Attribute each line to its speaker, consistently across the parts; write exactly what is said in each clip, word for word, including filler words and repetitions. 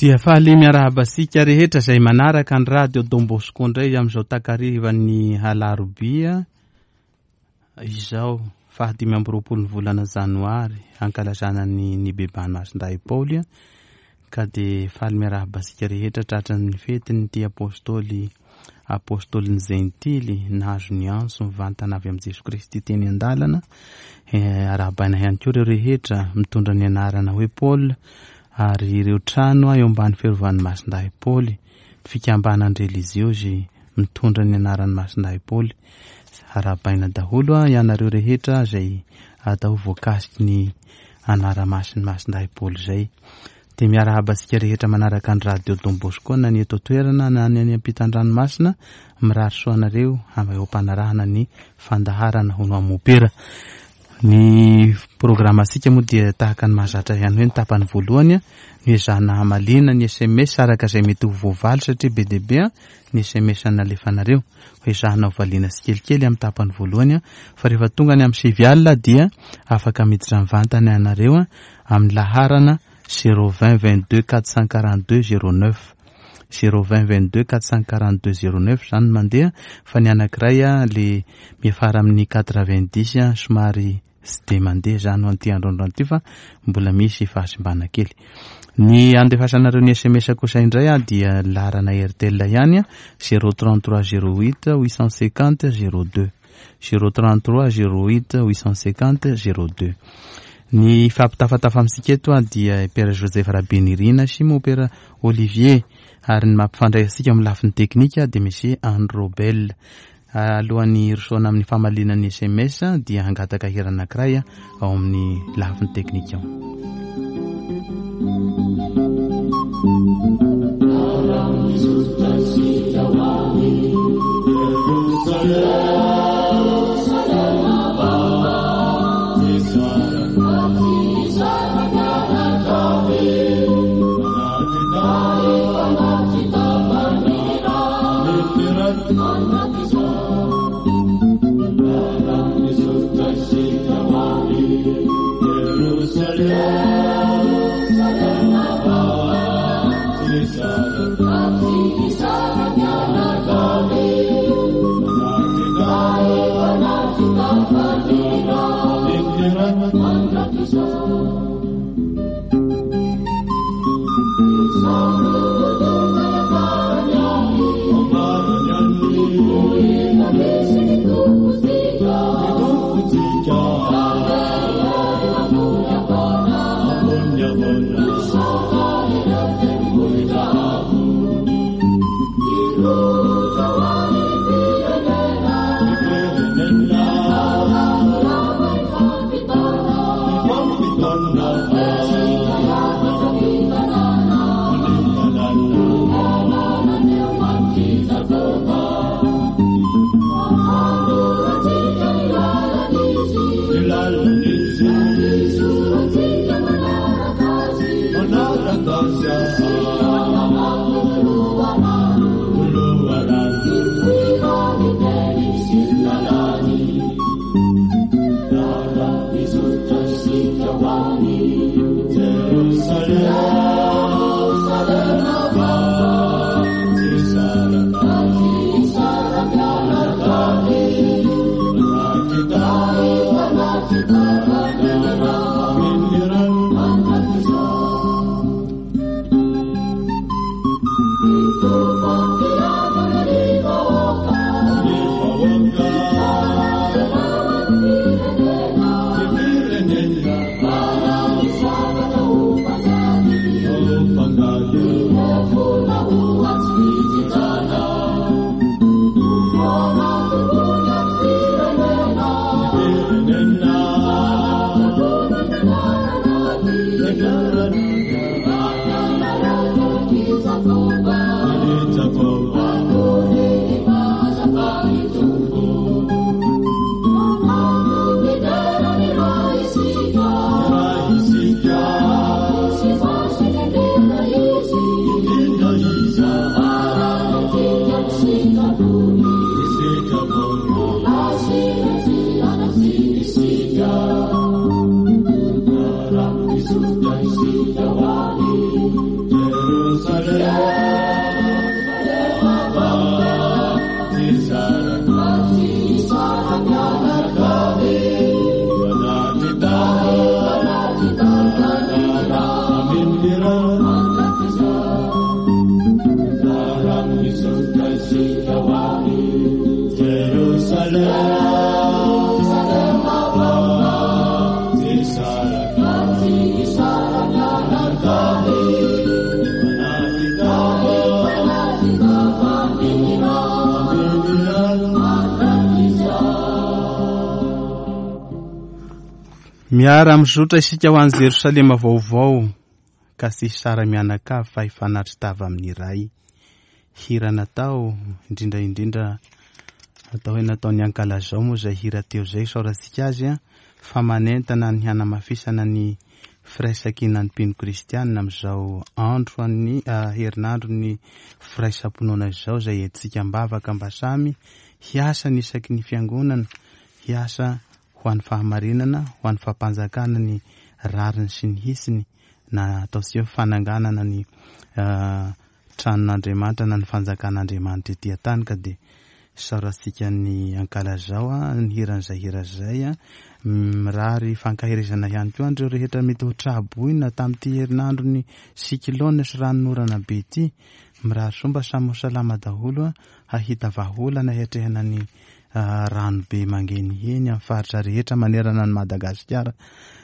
Speaker 1: Dia fahaly miarahaba-sika rehetra izay manaraka ny radio Don Bosco indray amin'izao takarivan'ny alarobia izao fahadimy amby roapolo ny volana janoary hankalazana ny ny bebany Masindahy Paoly ka dia fahaly miarahaba-sika rehetra tratran'ny fetiny ty apôstôly apôstôly Zentily nahazo ny anso mivantana avy amin'i Jeso Kristy teny an-dalana arahabaina ihany koa ireo rehetra mitondra ny anarana hoe Paul ary ireo trano eo ambany fiarovan'ny Masindahy Paoly fikambanany religiozy mitondra ny anaran'ny Masindahy Paoly arahabaina daholo ianareo rehetra izay atao voakasiky ny anara-masin'ny Masindahy Paoly izay dia miarahaba-sika rehetra manaraka ny radio Don Bosco na ny eto toerana na ny any ampitan-dranomasina mirary soanareo amin'ny ampanarahana ny fandaharana hono amopera. Ny programmasika moa dia tahaka ny mahazatra ihany hoe ny tapany voalohany ny ezahana hamalina ny S M S araka izay mety ho voavaly satria be dia be ny S M S nalefanareo ho ezahana ho valiana tsikelikely amin'ny tapany voalohany fa rehefa tonga ny amin'ny sivy alina dia afaka miditra mivantana ianareo amin'ny laharana zéro vingt vingt-deux quatre cent quarante-deux zéro neuf zéro vingt vingt-deux quatre cent quarante-deux zéro neuf zany mandeha fa ny anankiray le miafara amin'ny quatre-vingt-dix somary sy dia mandeha zany ho an'ity androandro ity fa mbola misy fahasimbana kely. Ny andefasanareo ny S M S kosa indray dia laharana Airtel ihany zéro trente-trois zéro huit huit cent cinquante zéro deux zéro trente-trois zéro huit huit cent cinquante zéro deux. Ny fampitafatafa amintsika eto dia Père Joseph Rabenirina sy mo Père Olivier ary ny mampifandray antsika amin'ny lafiny teknika dia misy Andro Bell. Alohan'ny irosona amin'ny famalinan'ny S M S dia hangataka hira anankiray ao amin'ny lafiny teknika ao.
Speaker 2: Oh,
Speaker 1: Miara mizotra isika ho an'i Jerosalema vaovao ka sisy sara mianakavy fa hifanatry tava amin'iray. Hira natao indrindra indrindra atao hoe nataony ankalazao moa izay hira teo izay saorantsika azy a fa manentana ny hanamafisana ny firaisakina ny mpino kristianina amin'izao andro ny herinandro ny firaisam-ponoana izao izay entsika mbavaka mba samy hiasa ny isaky ny fiangonana, hiasa ho an'ny fahamarinana, ho an'ny fampanjakana ny rariny sy ny hisiny na ataontsika fananganana ny tranon'Andriamanitra na ny fanjakan'Andriamanitra etỳ an-tany ka dia saorantsika ny ankalazao a ny hiran'izay hira izay a mirary fankahirizana ihany koa andreo rehetra mety ho traboina tamin'ity herinandro ny sikilona sy ranonorana be ity, mirary somba samy ho salama daholo a hahita vahaolana hiatrehana ny Uh, rano be mangeny eny amin'ny faritra rehetra manerana ny Madagasikara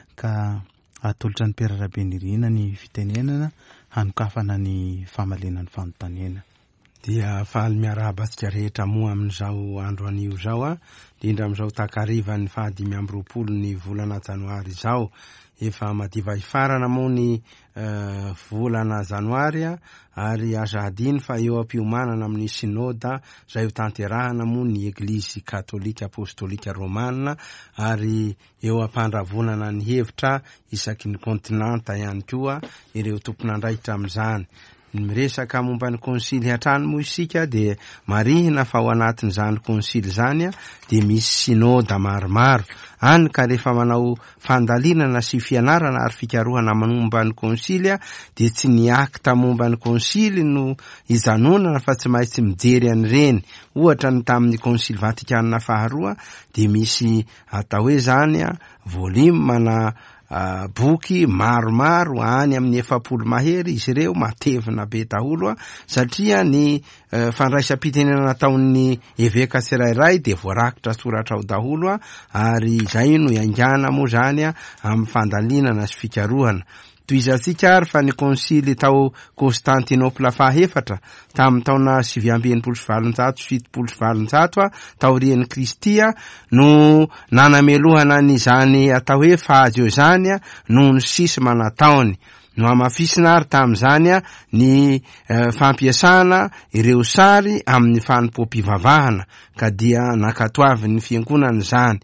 Speaker 1: ka atolotra ny perarabeny ny fitenenana hanokafana ny famalenan'ny fanontaniana.
Speaker 2: Dia faly miarahaba antsika rehetra moa amin'izao andro anio zao a, indrindra amin'izao takariva ny fahadimy amby roapolo ny volana janoary izao. Efa madiva ifarana moa ny uh, volana janoary a, ary aza adiny fa eo am-piomanana amin'ny sinoda izay ho tanterahana moa ny eglizy katolika apostolika romanina, ary eo am-pandravonana ny hevitra isaky ny kontinanta ihany koa ireo tompon'andraikitra amin'izany. Ny miresaka momba ny konsily hatrany moa isika dia marihina fa ao anatin'izany konsily zany a dia misy sinoda maromaro any ka rehefa manao fandalinana sy fianarana ary fikarohana momba ny konsily a dia tsy ny akta momba ny konsily no ijanonana fa tsy maintsy mijery an'ireny. Ohatra ny tamin'ny konsily vatikanina faharoa dia misy atao hoe zany a volume na Uh, boky maromaro any amin'ny efapolo mahery izy ireo matevina be daholo a, satria ny uh, fandraisam-pitenenana nataon'ny eveka tsirairay dia voarakitra soratra ao daholo a, ary izay no iangana moa zany a amin'ny fandalinana sy fikarohana. Toizantsika ary fa ny konsily tao Constantinople fahefatra tamin'ny taona sivy amby enimpolo sy valonjato sy fitopolo sy valonjato a taorian'ny Kristia no nanamelohana n'izany atao hoe fahazy eo zany a noho ny sisy manataony. No amafisina ary tamin'izany a ny uh, fampiasana ireo sary amin'ny fanompoam-pivavahana ka dia nakatoavy ny fiangonana izany.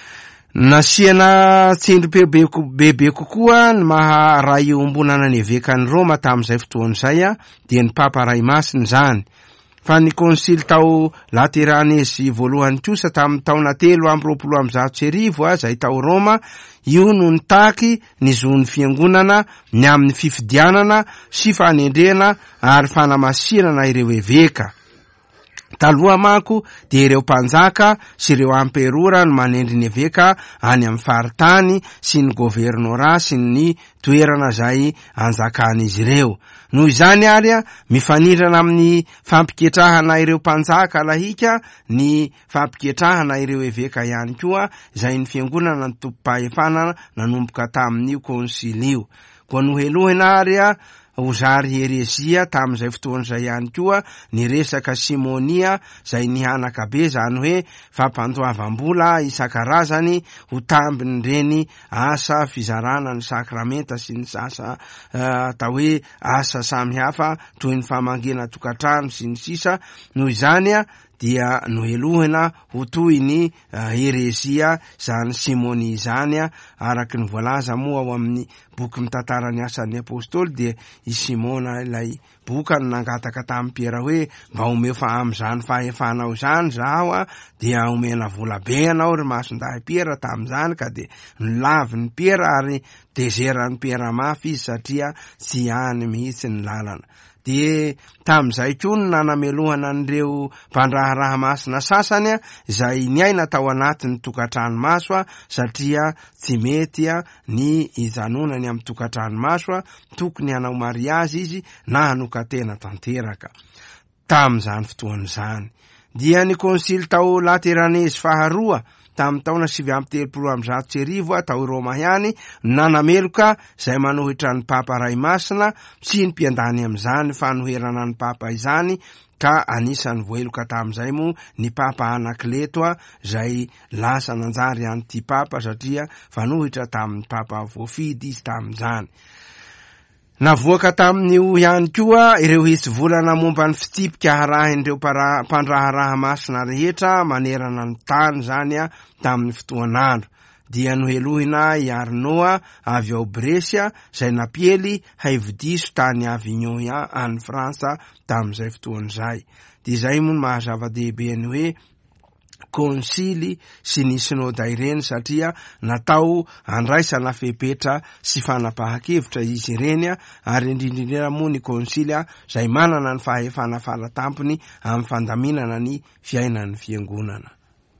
Speaker 2: Nasiana tsindry bebe kokoa ny maha ray ombonana ny evekany Roma tamin'izay fotoan'izay a dia ny Papa Ray Masina zany. Fa ny konsily tao Lateranese voalohany kosa tamin'ny taona telo amby roapolo amby zato sy arivo a izay tao Roma, io no nitaky ny zon'ny fiangonana ny amin'ny fifidianana sy fanendrena ary fanamasinana ireo eveka. Taloha manko dia ireo mpanjaka sy ireo amperora no manendry ny eveka any amin'ny faritany sy ny governora sy ny toerana izay anjakan'izy ireo. Noho izany ary a mifanirana amin'ny fampiketrahana ireo mpanjaka lahika ny fampiketrahana ireo eveka ihany koa izay ny fiangonana ny tompo-pahefana nanomboka tamin'io konsily io. Koa nohelohina ary a ozary herezia tamin'izay fotoan'izay ihany koa ny resaka simonia izay nihanaka be zany hoe fampandoavam-bola isan-karazany ho tambin'ireny asa fizarana ny sakramenta sy ny sasa atao hoe asa samihafa toy ny famangena tokantrano sy ny sisa. Noho izany a dia nohelohina ho toy ny uh, herezia zany simoni zany a, araky ny voalaza moa ao amin'ny boky mitantara ny asan'ny apôstôly dia i Simona ilay boka no nangataka tamin'ny Piera hoe mba omeo fa amin'izany fahefanao zany zaho a dia omena vola be anao ry masondahy Piera tamin'izany ka dia nilavy ny Piera ary tezeran'ny Piera mafy izy satria tsy hany mihitsy ny lalana. De tamin'izay koa no nanamelohana an'ireo mpandraharaha masina sasany a izay niaina tao anatin'ny tokantrano maso a satria tsy mety a ny ijanonany amin'ny tokantrano maso a, tokony hanao mariazy izy na hanokatena tanteraka. tam'izany fotoan'izany. Dia ny konsily tao Lateranese faharoa tamin'ny taona sivy amby telopolo amby zato sy arivo tao Roma ihany nanameloka izay manohitra ny Papa Ray Masina sy ny mpiandany amin'izany fanoherana ny Papa izany, ka anisany voeloka tamin'izay moa ny Papa Anakleto izay lasa nanjary an'ity Papa satria fanohitra tamin'ny Papa voafidy izy tamin'izany. Navoaka tamin'io ihany koa ireo hisy volana momba ny fitipika harahin'ireo mpandraharaha masina rehetra manerana ny tany zany a tamin'ny fotoan'andro. Dia nohelohina i Arnoa avy ao Brescia izay napiely haividiso tany Avignon any Fransa tamin'izay fotoan'izay. Dia izay moa no mahazava-dehibe ny hoe konsily sy ny synôda ireny satria natao andraisana fepetra sy fanapahan-kevitra izy ireny, ary indrindrindrindra moa ny konsily izay manana ny fahefana faratampony amin'ny fandaminana ny fiainan'ny fiangonana.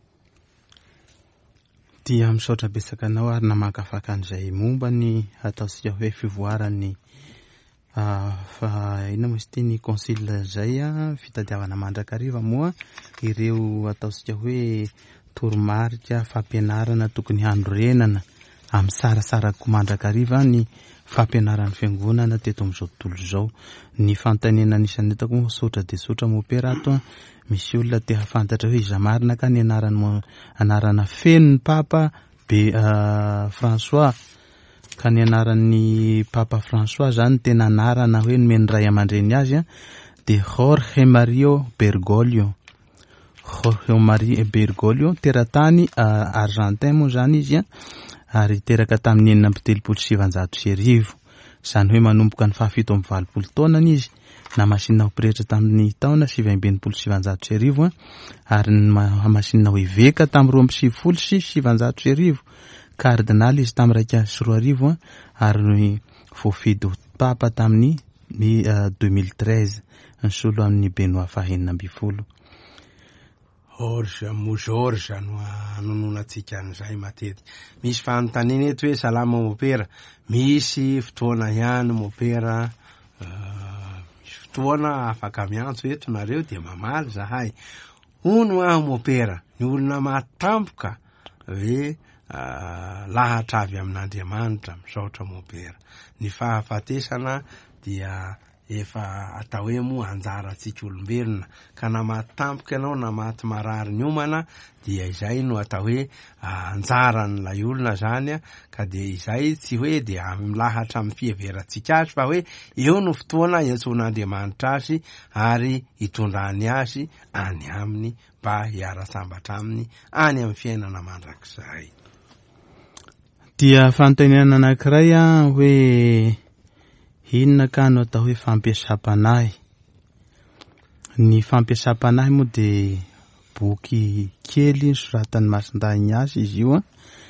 Speaker 1: Dia misaotra betsaka anao ary namakafaka an'izay momba ny ataontsika hoe fivoaran'ny fa ina moa izy ity ny konsily zay a fitadiavana mandrakariva moa ireo ataontsika hoe toromarika fampianarana tokony handrorenana amin'ny sarasarako mandrakariva ny fampianaran'ny fiangonana teto amin'izao tontolo izao. Ny fantanena anisany hitako moa sotra de sotra mopera ato, misy olona te hafantatra hoe iza marina ka ny anarany anarana feno ny Papa be François, ka ny anaran'ny Papa François zany tena anarana hoe nomeny ray aman-dreny azy de Jorge Mario Bergoglio. Jorge Mario Bergoglio teratany Argentin moa zany izy ary teraka tamin'ny enina amby telopolo sy sivanjato sy arivo, zany hoe manomboka ny fahafito amby valopolo taona izy, na masinina ho pretra tamin'ny taona sivy amby enimpolo sy sivanjato sy arivo ary masinina ho iveka tamin'ny roa amby sivifolo sy sivanjato sy arivo, kardinaly izy tamin'ny raika sy roa arivo ary voafidy ho Papa tamin'ny deux mille treize ny solo amin'ny Benoît fahenina amby folo.
Speaker 2: Orge mo George no anononatsika an'izay matety. Misy fanontaniana eto hoe salama mopera, misy fotoana ihany mopera, misy fotoana afaka miantso eto nareo de mamaly zahay. Ono aho mopera, ny olona matampoka hoe lahatra avy amin'Andriamanitra misaotra mopera. Ny fahafatesana dia efa atao hoe moa anjara antsika olombelona, ka na matampoka ianao na maty marary ny omana dia izay no atao hoe anjaran'ilay olona zany, ka dia izay tsy hoe dia milahatra amin'ny fiheverantsika azy fa hoe eo no fotoana iantsoan'Andriamanitra azy ary hitondrany azy any aminy mba hiara-sambatra aminy any amin'ny fiainana mandrakizay.
Speaker 1: Dia fanontaniana anankiray hoe inona ka no atao hoe fampiasam-panahy. Ny fampiasam-panahy moa de boky kely soratan'ny Masindahy azy izy io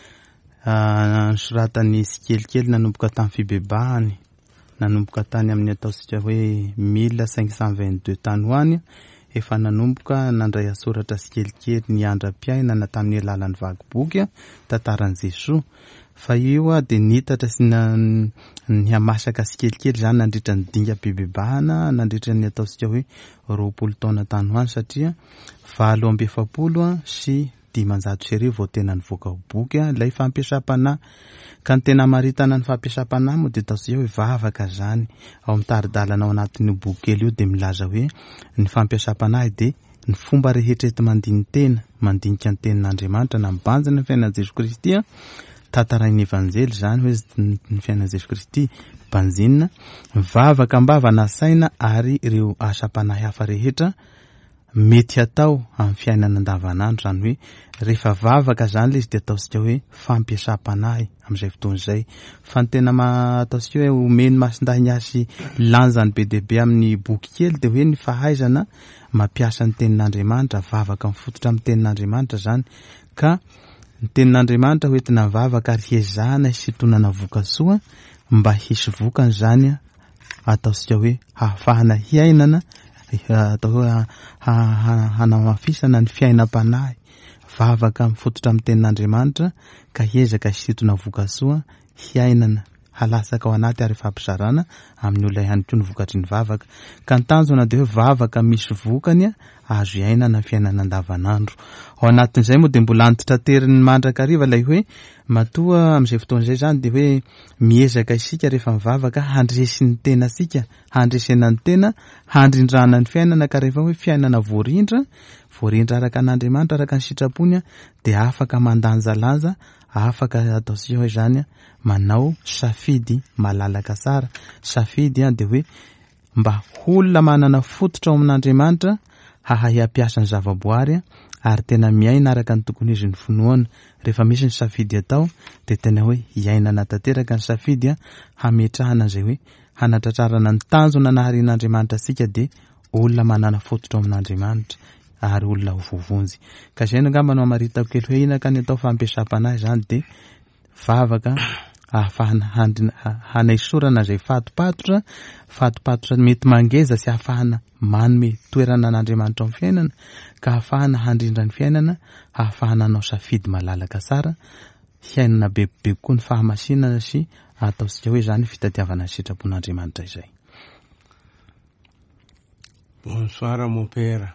Speaker 1: a, soratan'ny sy kelikely nanomboka tamin'ny fibebahany, nanomboka tany amin'ny ataontsika hoe mille cinq cent vingt-deux tany hoany, efa nanomboka nandray asoratra sy kelikely ny andram-piainana tamin'ny alalan'ny vakiboky tantaran'i Jesoa. Fa io a de nitatra sy ny hamasaka sy kelikely zany nandritra ny dinga bebebahana, nandritra ny ataontsika hoe roapolo taona tany hoany satria valo amby efapolo sy dimanjato sy arivo vao tena nivoaka ho boky ilay fampiasam-panahy. Ka ny tena maritana ny fampiasam-panahy moa de ataontsika hoe vavaka zany. Ao amin'ny taridalana ao anatin'io boky kely io de milaza hoe ny fampiasam-panahy de ny fomba rehetra eto mandiny tena, mandinika ny tenin'Andriamanitra na mibanjina ny fiainan'i Jesoa Kristy, tantarain'ny evanjely zany hoe ny fiainan'i Jesoa Kristy banjinina, vavaka mbava nasaina ary ireo asa-panahy hafa rehetra mety atao amin'ny fiainana andavanandro, zany hoe rehefa vavaka zany le izy de ataontsika hoe fampiasam-panahy amin'izay fotoana izay. Fa ny tena ataontsika hoe omeny Masindahy asy lanjany be dia be amin'ny boky kely de hoe ny fahaizana mampiasa ny tenin'Andriamanitra, vavaka mifototra amin'ny tenin'Andriamanitra zany, ka ny tenin'Andriamanitra hoentina vavaka ary hiezahana hisintonana voka-tsoa mba hisy vokany zany ataontsika hoe hahafahana hiainana, atao hoe hanamafisana ny fiainam-panahy, vavaka mifototra amin'ny tenin'Andriamanitra ka hiezaka hisintona voka-tsoa hiainana halasaka ao anaty ary fampizarana amin'ny olona ihany koa ny vokatry ny vavaka ka ny tanjona dia hoe vavaka misy vokany azo iainana fiainana andavanandro. Ao anatin'izay moa dia mbola antitra teriny mandrakariva ilay hoe matoa amin'izay fotoan'izay zany dia hoe miezaka isika rehefa mivavaka handresy ny tena sika, handresena ny tena, handrindrana ny fiainana ka rehefa hoe fiainana voarindra, voarindra araka an'Andriamanitra araka ny sitrapony dia afaka mandanjalanja, afaka atao izany manao safidy malalaka tsara. Safidy dia hoe mba olona manana fototra ao amin'Andriamanitra hahay ampiasa ny zavaboary ary tena miaina araka ny tokony izy ny finoana. Rehefa misy ny safidy atao dia tena hoe iainana tanteraka ny safidy hametrahana izay hoe hanatratrarana ny tanjona naharin'Andriamanitra sika dia olona manana fototra ao amin'Andriamanitra ary olona vovonjy. Ka izay angamba no amaritako kely hoe ina ka ny atao fampiasam-panahy zany dia vavaka ahafahana hanaisorana izay fatopatotra, fatopatotra mety mangeza sy ahafahana manome toerana an'Andriamanitra amin'ny fiainana ka ahafahana handrindra ny fiainana, ahafahana hanao safidy malalaka tsara, fiainana bebe koa ny fahamasinana sy ataosika hoe zany fitadiavana ny sitrapon'Andriamanitra izay.
Speaker 2: Bonsoir mon père.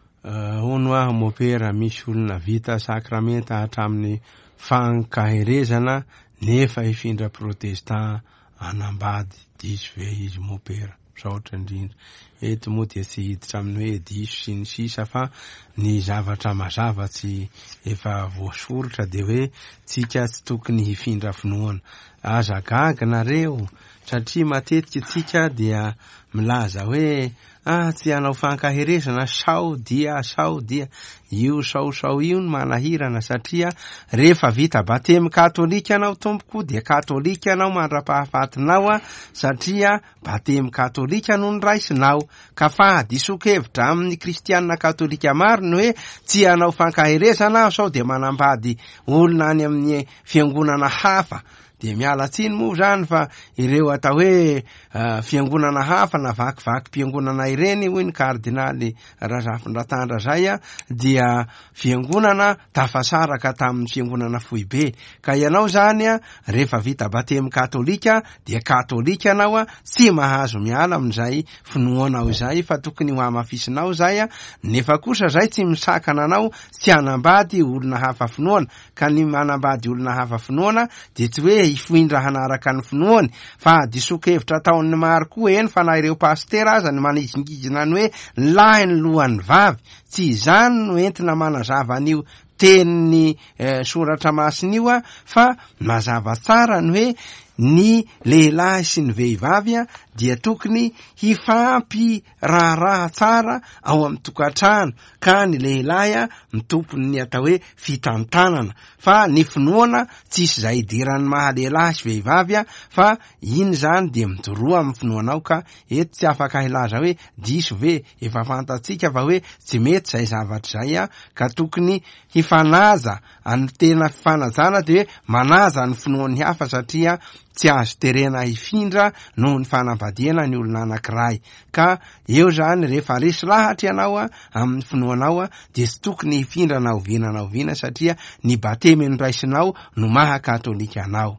Speaker 2: Hono aho mon père, misy olona vita sakramenta hatramin'ny fankaherezana nefa ifindra protestant anambady diso ve izy mon père? Saotra indrindra eto moa dia tsy hiditra amin'ny hoe diso sy ny sisa fa ny zavatra mazava tsy efa voasorotra dia hoe tsika tsy tokony hifindra finoana. Aza gaga nareo satria matetika tsika dia milaza hoe ah tsy hanao fankaherezana sao dia sao dia io sao sao io no manahirana satria rehefa vita batemy katolika anao tompoko dia katolika anao mandra-pahafatinao satria batemy katolika no ny raisinao ka fa diso-kevitra amin'ny kristianina katolika maro ny hoe tsy hanao fankaherezana sao dia manambady olona any amin'ny fiangonana hafa. Dia miala tsiny moa zany fa ireo atao hoe uh, fiangonana hafa na vakivaky fiangonana ireny hoy ny kardinaly Razafindratandra zay dia fiangonana tafasaraka tamin'ny fiangonana foibe ka ianao zany a rehefa vita batemy katolika dia katolika anao tsy mahazo miala amin'izay finoanao izay fa tokony ho amafisinao zay nefa kosa zay tsy misakana anao tsy hanambady olona hafa finoana ka ny manambady olona hafa finoana dia tsy hoe ifoindrahana araka ny finoany fa diso-kevitra ataon'ny maro koa eny fa na ireo pastera aza ny manizingizina ny hoe lahy ny lohan'ny vavy tsy izany no entina manazava an'io tenin'ny eh, soratra masina io fa mazava tsara ny hoe ny lehilahy sy ny vehivavy dia tokony hifampy raharaha tsara ao amin'ny tokantrano ka ny lehilahy mitompony ny atao hoe fitantanana fa ny finoana tsisy izay idiran'ny maha lehilahy sy vehivavy fa iny zany dia midoroa amin'ny finoanao ka eto tsy afaka hilaza hoe diso ve efa fantatsika fa hoe tsy mety izay zavatra izay ka tokony hifanaja any tena fifanajana dia hoe manaja ny finoany hafa satria tsy azo terena hifindra noho ny fanambadiana ny olona anankiray ka eo zany rehefa resy lahatra ianao amin'ny finoanao dia tsy tokony hifindra na oviana na oviana satria ny batemy nyraisinao no maha katolika anao.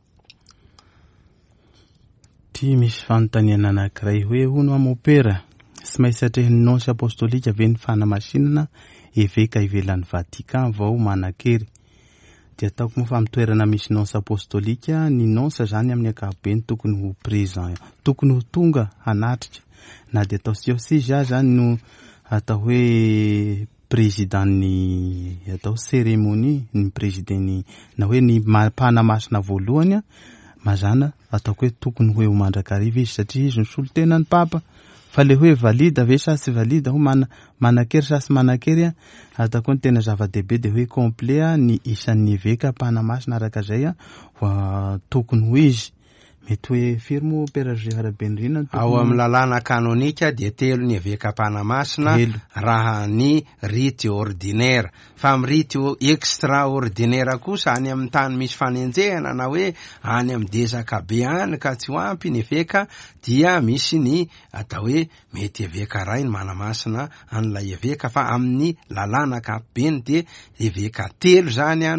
Speaker 1: Ty misy fanontaniana anankiray hoe hono amopera tsy maintsy atrehin'ny nonsy apostolika ve ny fanamasinana eveka ivelan'ny Vatican vao manan-kery dia ataoko moa fa mitoerana misy nonsa apostolika ny nonsa zany amin'ny ankapobeny tokony ho présent tokony ho tonga hanatrika na dia atao siosy zany no atao hoe présidentny atao cérémonie ny présidentny na hoe ny mpanamasina voalohany mazana ataoko hoe tokony hoe ho mandrakariva izy satria izy ny solotenany papa fa le hoe valida ve sa tsy valida ho mana manan-kery sa tsy manan-kery ataoko ny tena zava-dehibe dia hoe complet ny isan'ny eveka mpanamasina araka izay tokony ho izy mety hoe firy moa opéragearabenirina
Speaker 2: ao amin'ny lalàna kanonika dia telo ny eveka mpanamasina raha ny rity ordinaire fa amin'ny rity extraordinaire kosa any amin'ny tany misy fanenjehana na hoe any amin'ny dezaka be any ka tsy ho ampy ny eveka dia misy ny atao hoe mety eveka ray ny manamasina an'ilay eveka fa amin'ny lalàna ankapobeny dia eveka telo zany no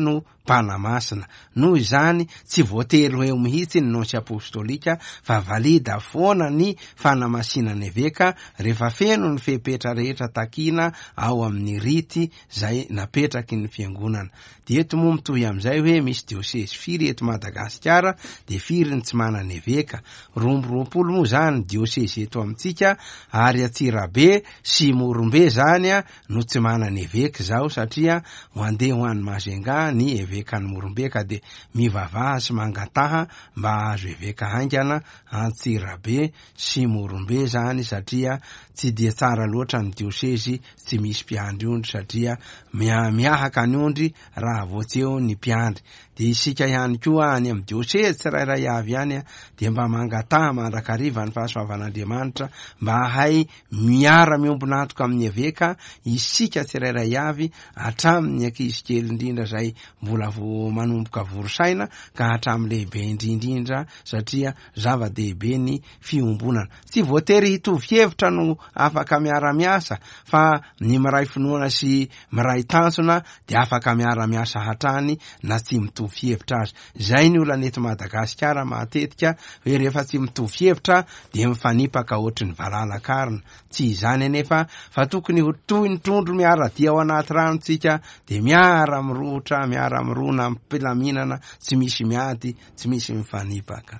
Speaker 2: mpanamasina. Noho izany tsy voatery hoe mihitsy ny nonsy apostolika fa valida foana ny fanamasinany eveka rehefa feno ny fepetra rehetra takina ao amin'ny rity zay napetraky ny fiangonana. De eto moa mitohy am'izay hoe misy diosesy firy eto Madagasikara de firy ny tsy manana eveka. Rombo roapolo moa zany diosesy eto amitsika ary Atsirabe sy Morombe zany a no tsy manana eveka zao satria mandeha ho an'ny Mazenga ny evekany Morombe ka de mivavaha sy mangataha mba azo eveka haingana Atsirabe sy Morombe zany satria tsy dia tsara loatra ny diosesy tsy misy mpiandry ondry satria miahaka ny ondry raha voatseo ny mpiandry. De isika ihany koa any amin'ny diosesy tsirairay avy ihany de mba mangataha mandrakariva ny fahasoavan'Andriamanitra mba hay miara miombona antoka amin'ny eveka isika tsirairay avy hatramin'ny ankizy kely indrindra zay mbola vo manomboka vorosaina ka hatramin'ny lehibe indrindrindra satria zava-dehibe ny fiombonana. Tsy voatery hitovy hevitra no afaka miara-miasa fa ny miray finoana sy miray tanjona de afaka miara-miasa hatrany na tsy mitovy hevitra azy. Zay ny olana eto Madagasikara matetika hoe rehefa tsy mitovy hevitra de mifanipaka ohatry ny valalakarina. Tsy izany anefa fa tokony ho toy ny trondro miaradia ao anaty ranontsika de miara mirotra miara mirona mpilaminana tsy misy miady tsy misy mifanipaka.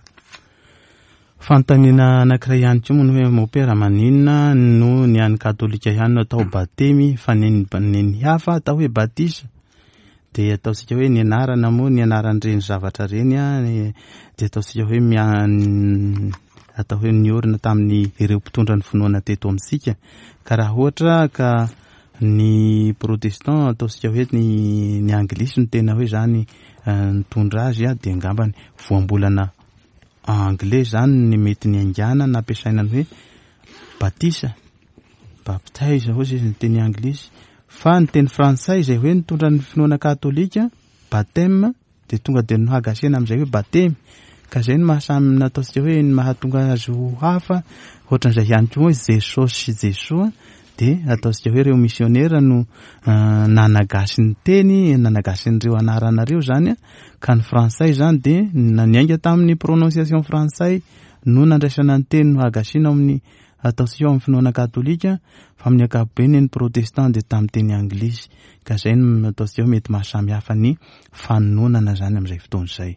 Speaker 1: Fantanina anankiray ihany koa moa hoe mopera maninona no ny an'ny katolika ihany no atao batemy fa ny hafa atao hoe batisa. De ataosika hoe ny anarana moa ny anaran'ireny zavatra reny a de ataosika hoe atao hoe ny orina tamin'ny ireo mpitondra ny finoana teto amitsika. Ka raha ohatra ka ny protestant ataosika hoe ny ny anglisy no tena hoe zany nitondra azy a de angambany voambolana anglais zany ny mety ny angana na ampiasainany hoe batisa baptize hozy izy ny teny anglisy. Fa ny teny frantsay zay hoe nitondra ny finoana katolika baptême de tonga de no hagasena am'izay hoe batemy. Ka zay ny mahasamy nataosika hoe ny mahatonga azy ho hafa ohatran'izay ihany koa hoe Jesosy sy Jesoa de ataosika hoe reo missionnaire no uh, nanagasy ny teny nanagasy n'ireo anaranareo zany a ka ny frantsay zany de naniainga tamin'ny prononciation frantsay no nandraisana ny teny no hagasina amin'ny ataosika amin'ny finoana katolika fa amin'ny ankapobeny ny protestant de tamin'ny teny anglisy. Ka zay no ataosika hoe mety mahasamy hafa ny fanononana zany amin'izay fotoana izay.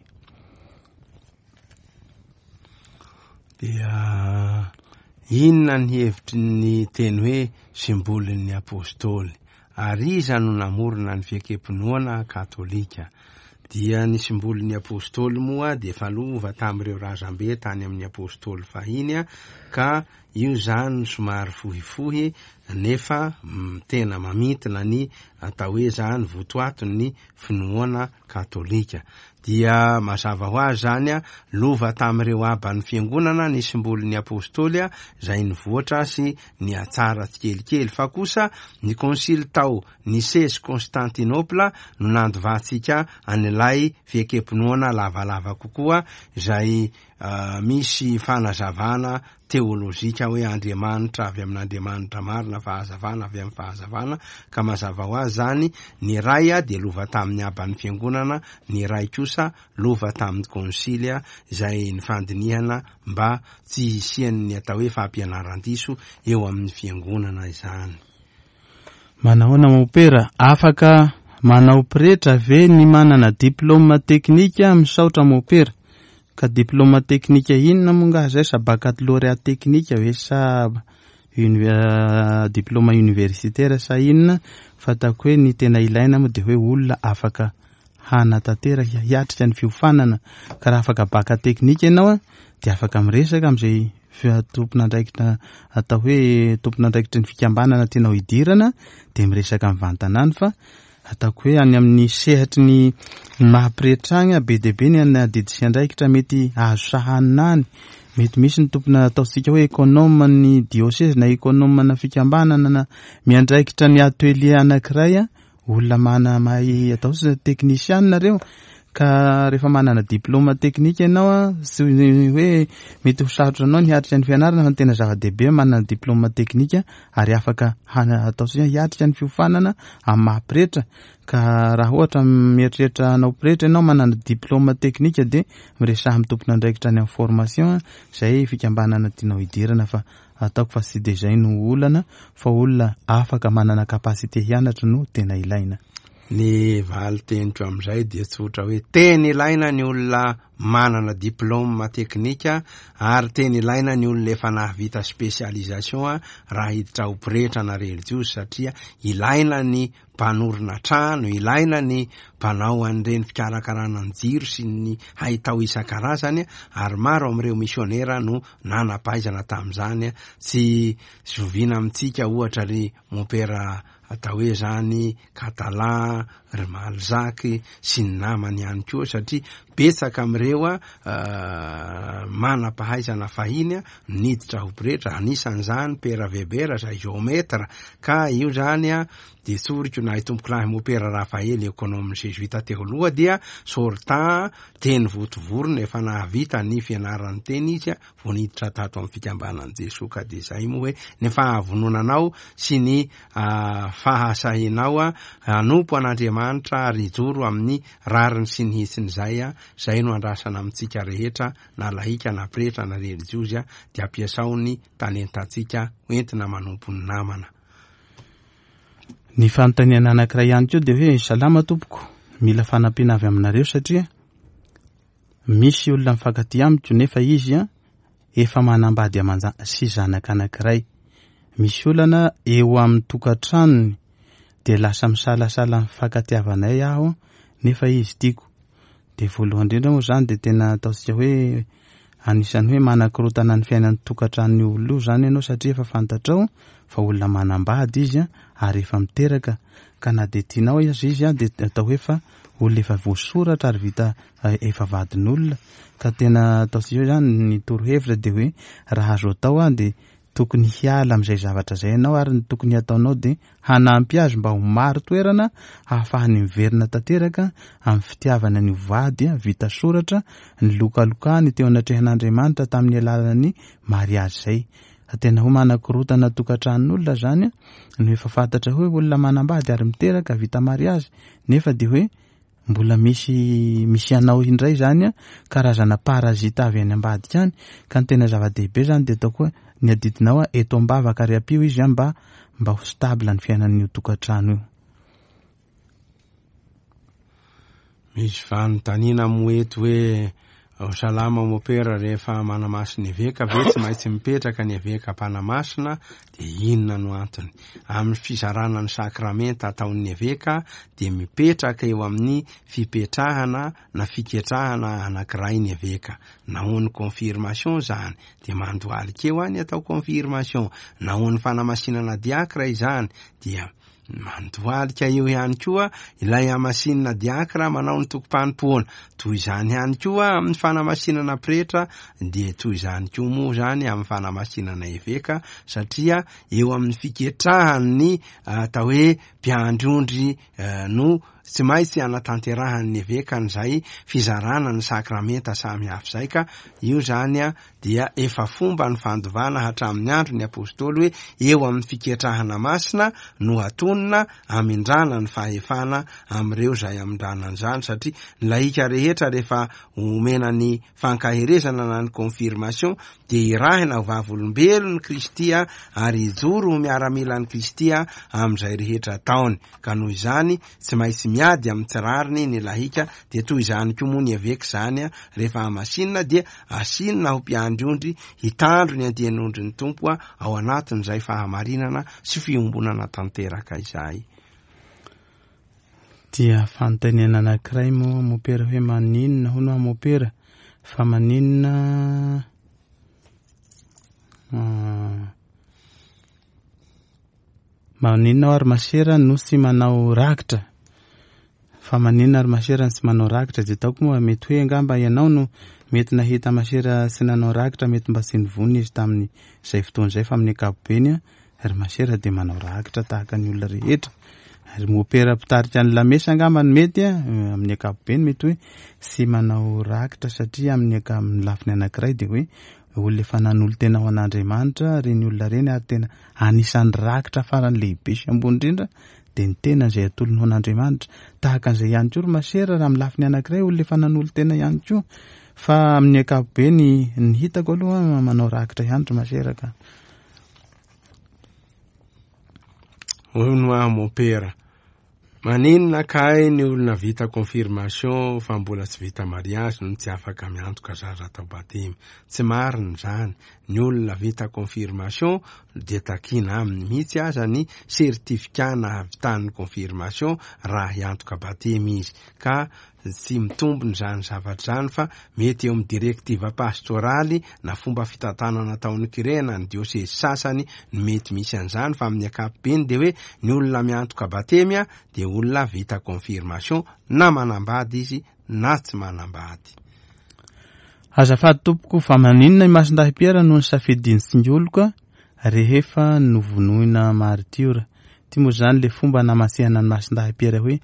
Speaker 2: Dia inona ny hevitry ny teny hoe simbolin'ny apôstôly ary iza no namorona ny fiekepinoana katolika. Dia ny simbolin'ny apôstôly moa de falova tamin'ireo razambe tany amin'ny apôstôly fahiny ka io zany somary fohifohy nefa tena mamintina ny atao hoe zany votoatony ny finoana katolika. Dia mazava ho azy zany a lova tamin'ireo aban'ny fiangonana ny simbolin'ny apôstôly zay nivoatra sy ny atsara tsikelikely fa kosa ny konsily tao Nicée Constantinople no nandovatsika an'ilay fiekepinoana lavalava kokoa zay uh, misy fanazavana teolojika hoe Andriamanitra avy amin'Andriamanitra marina fahazavana avy amin'ny fahazavana ka mazava ho azy zany ny ray de lova tamin'ny aban'ny fiangonana ny ray kosa lova tamin'ny konsilia zay ny fandinihana mba tsy hisian'ny atao hoe fampianaran-diso eo amin'ny fiangonana izany.
Speaker 1: Manahoana mopera afaka manao pretra ve ny manana diplôma teknika misaotra mopera? Ka diplôma teknika inona monga zay sa baccalauréat teknika ve sa uh, diplôma universitaire sa inona? Fatako hoe ny tena ilaina moa de hoe olona afaka hanatanteraka hiatrika ny fiofanana. Ka raha afaka baka teknika ianao de afaka miresaka am'izay tompon'andraikitra atao hoe tompon'andraikitra ny fikambanana tianao hidirana de miresaka mivantanany fa ataoko hoe any amin'ny sehatry ny mahapretragna be de be ny anadiditsy andraikitra mety azo sahanina any mety misy ny tompona ataosika hoe économe ny diocèse na économe na fikambanana na miandraikitra ny atelier anankiray olona mana mahay ataosika technicien nareo ka rehefa manana diplôme teknika ianao a sy hoe mety ho sarotra anao niatrika ny fianarana fa ny tena zava-dehibe manana diplôme teknika ary afaka atao sy hiatrika ny fiofanana amin'ny maha-piratra. Ka raha ohatra mieritreritra anao piratra ianao manana diplôme teknika de miresaha amin'ny tompona andraikitra any amin'ny formation zay fikambanana tianao hidirana fa ataoko fa sy de zay no olana fa olona afaka manana kapasite hianatra no tena ilaina.
Speaker 2: Ny valy tenitro am'izay de tsotra hoe tena ilaina ny olona manana diplôme teknika ary tena ilaina ny olona efa nahavita spécialisation raha hiditra ho piratra na religiosy satria ilaina ny mpanorona trano, ilaina ny mpanao an'ireny fikarakarana ny jiro sy ny haitao isan-karazany ary maro amin'ireo missionnaire no nanam-pahaizana tamin'izany tsy zoviana amintsika ohatra ry mopera atao hoe zany Catalan, ry Malzaky sy ny namany ihany koa satria betsaka amin'ireo a manam-pahaizana fahiny niditra ho piratra anisan'izany Pera Weber zay géomètre ka io zany a de soriko na tompoklahy mopera Rafael économe jésuita teo aloha dia sortan teny votovorona efa nahavita ny fianarany teny izy vao niditra tato amin'ny fikambanan'i Jesoa ka de zay moa hoe ny fahavononanao sy ny fahasahinao a anompo an'Andriamanitra ary ijoro amin'ny rariny sy ny hitsiny zay a zay no andrasana amintsika rehetra na lahika na piratra na religiosy de ampiasao ny talentantsika entina manompo ny namana.
Speaker 1: Ny fanontaniana anankiray ihany koa de hoe salama tompoko, mila fanampiana avy aminareo satria misy olona mifankatia amiko nefa izy a efa manambady amanjana sy zanaka anankiray. Misy olana eo amin'ny tokantranony de lasa misalasala mifankatiavanay aho nefa izy tiako. De voalohany indrindra moa zany de tena ataosika hoe anisany hoe manakorotana ny fiainan'ny tokantranony olona io zany ianao satria efa fantatrao fa olona manambady izy a ary efa miteraka ka na de tianao izy izy a de atao hoe fa olona efa voasoratra ary vita efa vadin'olona ka tena ataosika hoe zany ny torohevitra de hoe raha azo atao a de tokony hiala amin'izay zavatra zay ianao ary ny tokony ataonao de hanampy azy mba ho maro toerana ahafahany miverina tanteraka amin'ny fitiavana ny vady vita soratra ny lokalokany teo anatrehan'Andriamanitra tamin'ny alalan'ny mariazy zay. Tena ho manakorotana tokantranon'olona zany no efa fantatra hoe olona manambady ary miteraka vita mariazy nefa de hoe mbola misy misy anao indray zany karazana parazita avy any ambadika any ka ny tena zava-dehibe zany de ataoko hoe ny adidinao eto ambavaka ary ampio izy mba mba ho stable ny fiainan'io tokantrano io.
Speaker 2: Misy fanontaniana moeto hoe salama mopera rehefa manamasina eveka ve tsy maintsy mipetraka ny eveka mpanamasina de inona no antony? Amin'ny fizarana ny sakramenta ataon'ny eveka de mipetraka eo amin'ny fipetrahana na fiketrahana anankiray ny eveka. Nahoany confirmation zany de mandoalika eo any atao confirmation, nahoany fanamasinana diakra izany dia mandoalika eo ihany koa ilay amasinina diakra manao ny tokom-panompoana toy izany ihany koa amin'ny fanamasinana pretra de toy izany koa moa zany amin'ny fanamasinana eveka satria eo amin'ny fiketrahany atao hoe mpiandrondry no tsy maintsy anatanterahany eveka n'izay fizarana ny sakramenta samy hafa zay ka io zany a dia efa fomba ny fandovana hatramin'ny andro ny apôstôly hoe eo amin'ny fiketrahana masina no atonina amindrana ny fahefana amin'ireo zay amindrana an'izany satria ny laika rehetra rehefa omena ny fankaherezana na ny confirmation de irahina ho vavolombelo ny Kristia ary ijoro ho miaramila ny Kristia amin'izay rehetra taony ka noho izany tsy maintsy miady amin'ny tsirariny ny lahika de toy izany koa moa ny eveka zany a rehefa amasinina dia asinina ho mpiandrondry hitandro ny andian'ondry ny tompo a ao anatin'izay fahamarinana sy fiombonana tanteraka izay.
Speaker 1: Dia fanontaniana anankiray moa mopera hoe maninona hono mopera fa maninona maninona ary masera no sy manao rakitra fa maninona ary masera no sy manao rakitra de taoko moa mety hoe angamba ianao no mety nahita masera sy nanao rakitra mety mba sy nivonina izy tamin'ny zay fotoana zay fa amin'ny ankapobeny ary masera de manao rakitra tahaka ny olona rehetra ary mopera pitarika ny lamesa angambany mety a amin'ny ankapobeny mety hoe sy manao rakitra satria amin'ny aka amin'ny lafiny anankiray de hoe olona efa nanolo tena ho an'Andriamanitra reny olona reny ary tena anisan'ny rakitra farany lehibe sy ambony indrindra de ny tena izay atolony ho an'Andriamanitra tahaka an'izay ihany koa masera raha amin'ny lafiny anankiray olona efa nanolo tena ihany koa fa amin'ny ankapobeny ny hitako aloha manao rakitra ihany ry maseraka.
Speaker 2: Hono a mopera maninona kay ny olona vita confirmation fa mbola tsy vita mariage no tsy afaka miantoka zaza atao batimy. Tsy marina zany. Ny olona vita confirmation de takina aminy mihitsy aza ny sertifikana avitan'ny confirmation raha hiantoka batimy izy ka tsy mitombony zany zavatra zany fa mety eo amin'ny direktiva pastoraly na fomba fitatana nataon'ny kirena ny diosesy sasany ny mety misy an'izany fa amin'ny ankapobeny de hoe ny olona miantoka batemy de olona vita confirmation na manambady izy na tsy manambady.
Speaker 1: Azafady tompoko fa maninona i Masindahy-Piera no nisafidiny sy ny oloka rehefa novonoina martyra. Ty moa zany le fomba namasehana ny Masindahy-Piera hoe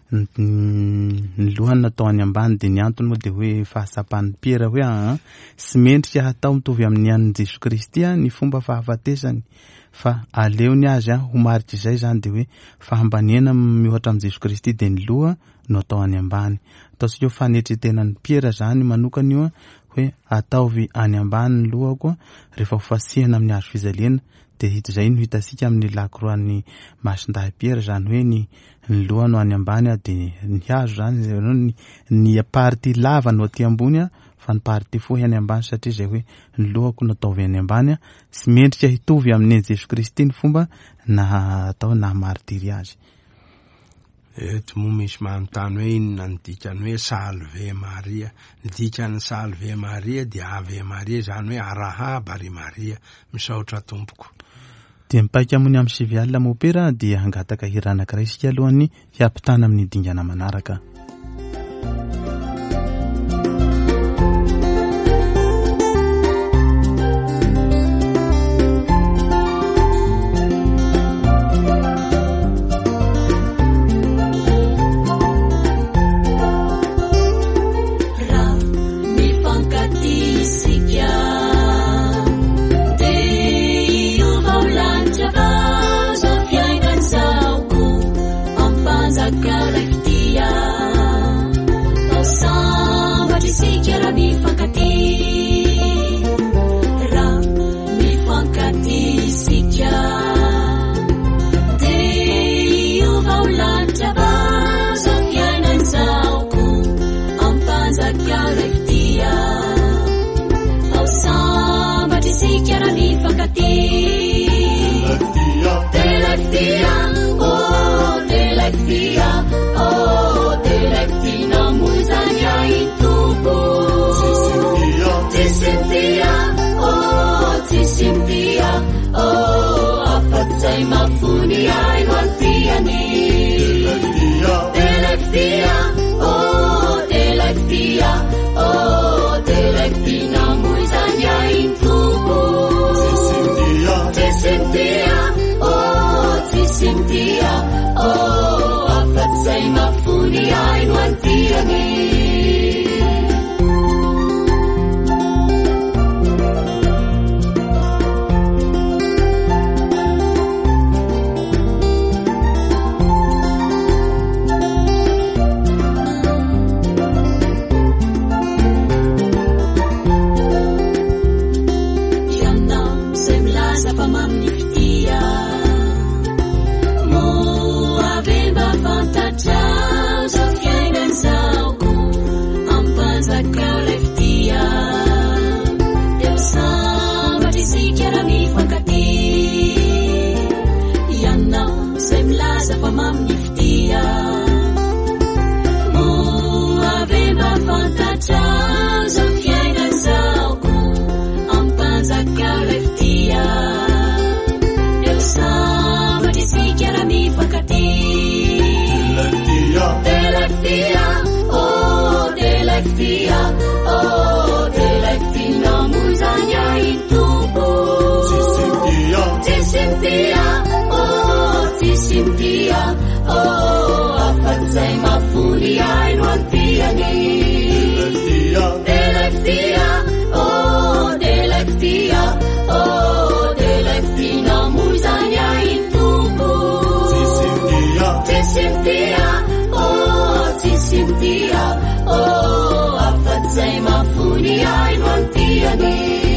Speaker 1: ny lohany natao any ambany de ny antony moa de hoe fahasapan'ny Piera hoe a sy mendrika hatao mitovy amin'ny an'i Jesoa Kristy ny fomba fahafatesany fa aleony azy ho marika izay zany de hoe fahambaniana mihoatra amin'ny Jesoa Kristy de ny loha no atao any ambany. Ataontsika hoe fanetretenan'ny Piera zany manokana io hoe ataovy any ambany ny lohako rehefa ho fasihana amin'ny hazo fijaliana de hita izay no hitasika amin'ny lakroan'ny Masindahy-Piera zany hoe ny ny loha no any ambany de ny hazo zany ny ny party lava no aty ambony fa ny party fohy any ambany satria zay hoe ny lohako no ataovy any ambany sy mendrika hitovy amin'ny Jesoa Kristy ny fomba na atao na martyry azy.
Speaker 2: Eto moa misy manontany hoe inona ny dikany hoe salve Maria. Ny dikany salve Maria dia ave Maria zany hoe araha bary Maria misaotra tompoko.
Speaker 1: De mipaika amony amin'ny sivy alina mopera dia hangataka hira anankiray isika alohany hiampitana amin'ny dingana manaraka.
Speaker 3: Zakara iftia Tisimtia, oh, tisimtia, oh, afatsay mafuni ay mantiani.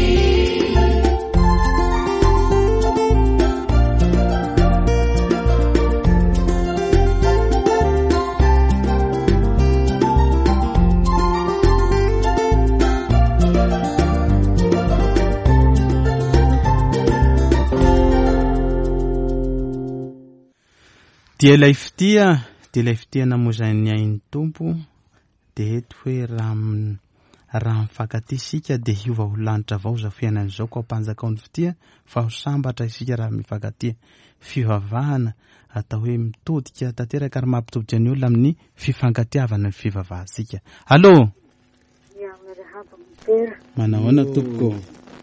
Speaker 1: Dia ilay fitia, dia ilay fitia namozain'ny ain'ny tompo, dia eto hoe raha raha mifankatia isika dia hiova ho lanitra avao za fiainan'izao ko ampanjaka ny fitia fa ho sambatra isika raha mifankatia. Fivavahana atao hoe mitodika tanteraka ary mampitodika ny olona amin'ny fifankatiavana ny fivavahantsika. Allô? Manahoana tompoko?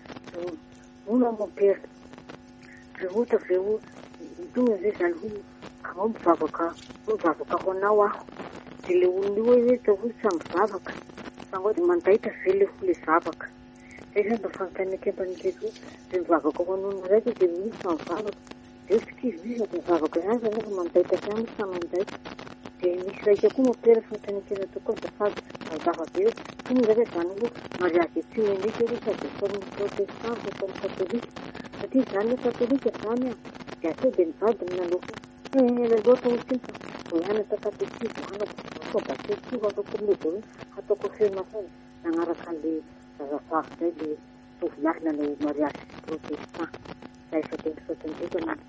Speaker 4: Ona mopera. Rehuta veo ndio zizani huu kama mvavaka mvavaka honao aho dile undiwe yeto husa mvavaka sangodi mandaita vile hule zavaka sasa ndo fantani kemba niketu mvavaka honao reke de husa mvavaka deski visa mvavaka yanza ndo mandaita sana sana mandaita de nisaidia kuma pera fantani kena toko tafadha mvavaka vile kuma reke sanu maria kitini ndike husa de formu protestante formu catholique ati zani catholique sana ya se den padre na loko eh le goto usiku yana takatifu hana kwa takatifu kwa kumbuko hata kusema sana ngara kandi za fasta de tuflahna le mariage protestant sasa tenso na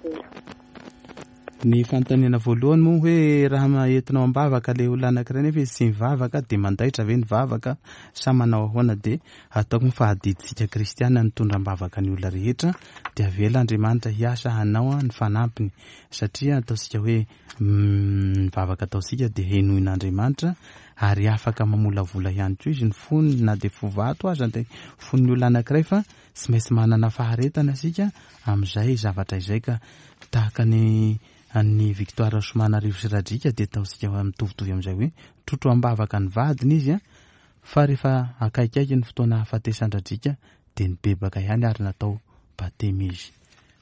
Speaker 1: ny fantaniana voalohany moa hoe raha maetinao ambavaka le olona anankiray nefa sy mivavaka dia mandaitra ve ny vavaka sa manao ahoana dia ataoko ny fahadiditsika kristiana nitondra mbavaka ny olona rehetra dia avela Andriamanitra hiasa hanao ny fanampiny satria ataosika hoe mivavaka ataosika dia henoin'Andriamanitra ary afaka mamolavola ihany koa izy ny fony na dia fovato aza dia fony olona anankiray fa sy maintsy manana faharetana sika amin'izay zavatra izay ka tahaka ny an'ny Victoire Somanarivo sy Radrika dia ataosika mitovitovy amin'izay hoe trotro ambavaka ny vadiny izy a fa rehefa akaikaiky ny fotoana hafatesan-Radrika dia ny bebaka ihany ary natao batemy izy.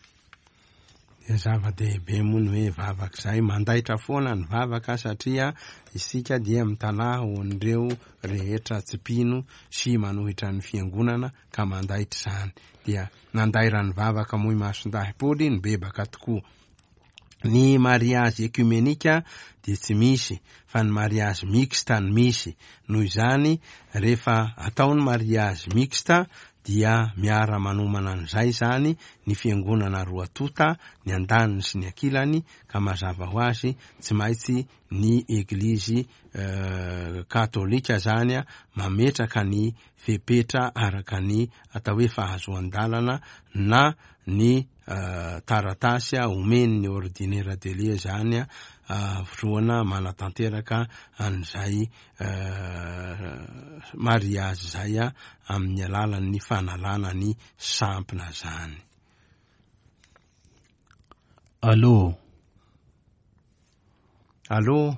Speaker 2: Dia zava-dehibe moa ny hoe vavaka izay mandaitra foana ny vavaka satria isika dia mitanaha ho an'ireo rehetra tsipino sy manohitra ny fiangonana ka mandaitra izany dia nandaira ny vavaka moa mason-dahipoly ny bebaka tokoa. Ny mariage ekumenika dia tsy misy fa ny mariage mixta ny misy noho izany rehefa ataony mariage mixta dia miara manomana an'izay zany ny fiangonana roa tota ny andaniny sy ny ankilany ka mazava ho azy tsy maintsy ny eglizy uh, katolika zany a mametraka ny fepetra araka ny atao hoe fahazoan-dalana na ny uh, taratasy omeny ny ordinaire de lie zany a uh, vroana manatanteraka an'izay uh, mariage zay a amin'ny alalan'ny fanalana ny sampina zany.
Speaker 1: Allô?
Speaker 2: Allô?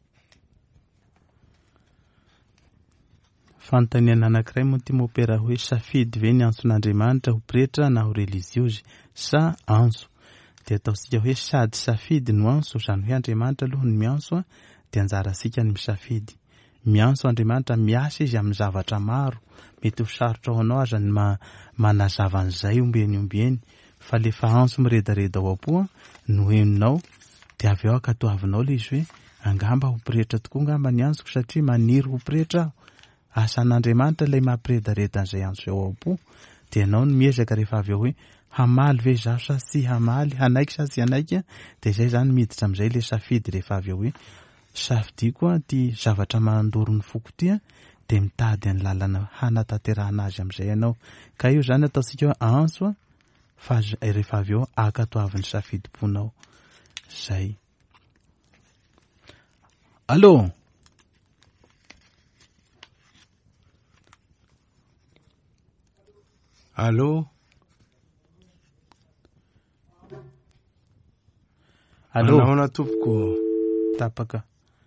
Speaker 1: Fantaniana anankiray moa ty mopera hoe safidy ve ny antson'Andriamanitra ho pretra na ho religiozy sa anso dia ataosika hoe sady safidy no anso zany hoe Andriamanitra aloha ny mianso a dia anjara sika ny misafidy. Mianso Andriamanitra miasa izy amin'ny zavatra maro mety ho sarotra ho anao aza ny ma, manazava an'izay ombeny ombeny fa lefa anso miredareda ao am-po no henonao dia avy eo akatoavinao le izy hoe angamba ho pretra tokoa ngamba ny ansoko satria maniry ho pretra aho. Asan'Andriamanitra ilay mampiredareda an'izay anso eo am-po dia ianao no miezaka rehefa avy eo hoe hamaly ve zaho sa sy hamaly, hanaiky sa sy hanaiky dia izay zany miditra amin'izay le safidy rehefa avy eo hoe safidiko a ty zavatra mandoro ny foko ty a dia mitady any lalana hanatanterahana azy amin'izay ianao ka io zany ataosika hoe anso a fa rehefa avy eo akatoavin'ny safidim-ponao zay. Allô?
Speaker 2: Allô?
Speaker 1: Allô?
Speaker 2: Manahoana tompoko?
Speaker 1: Tapaka.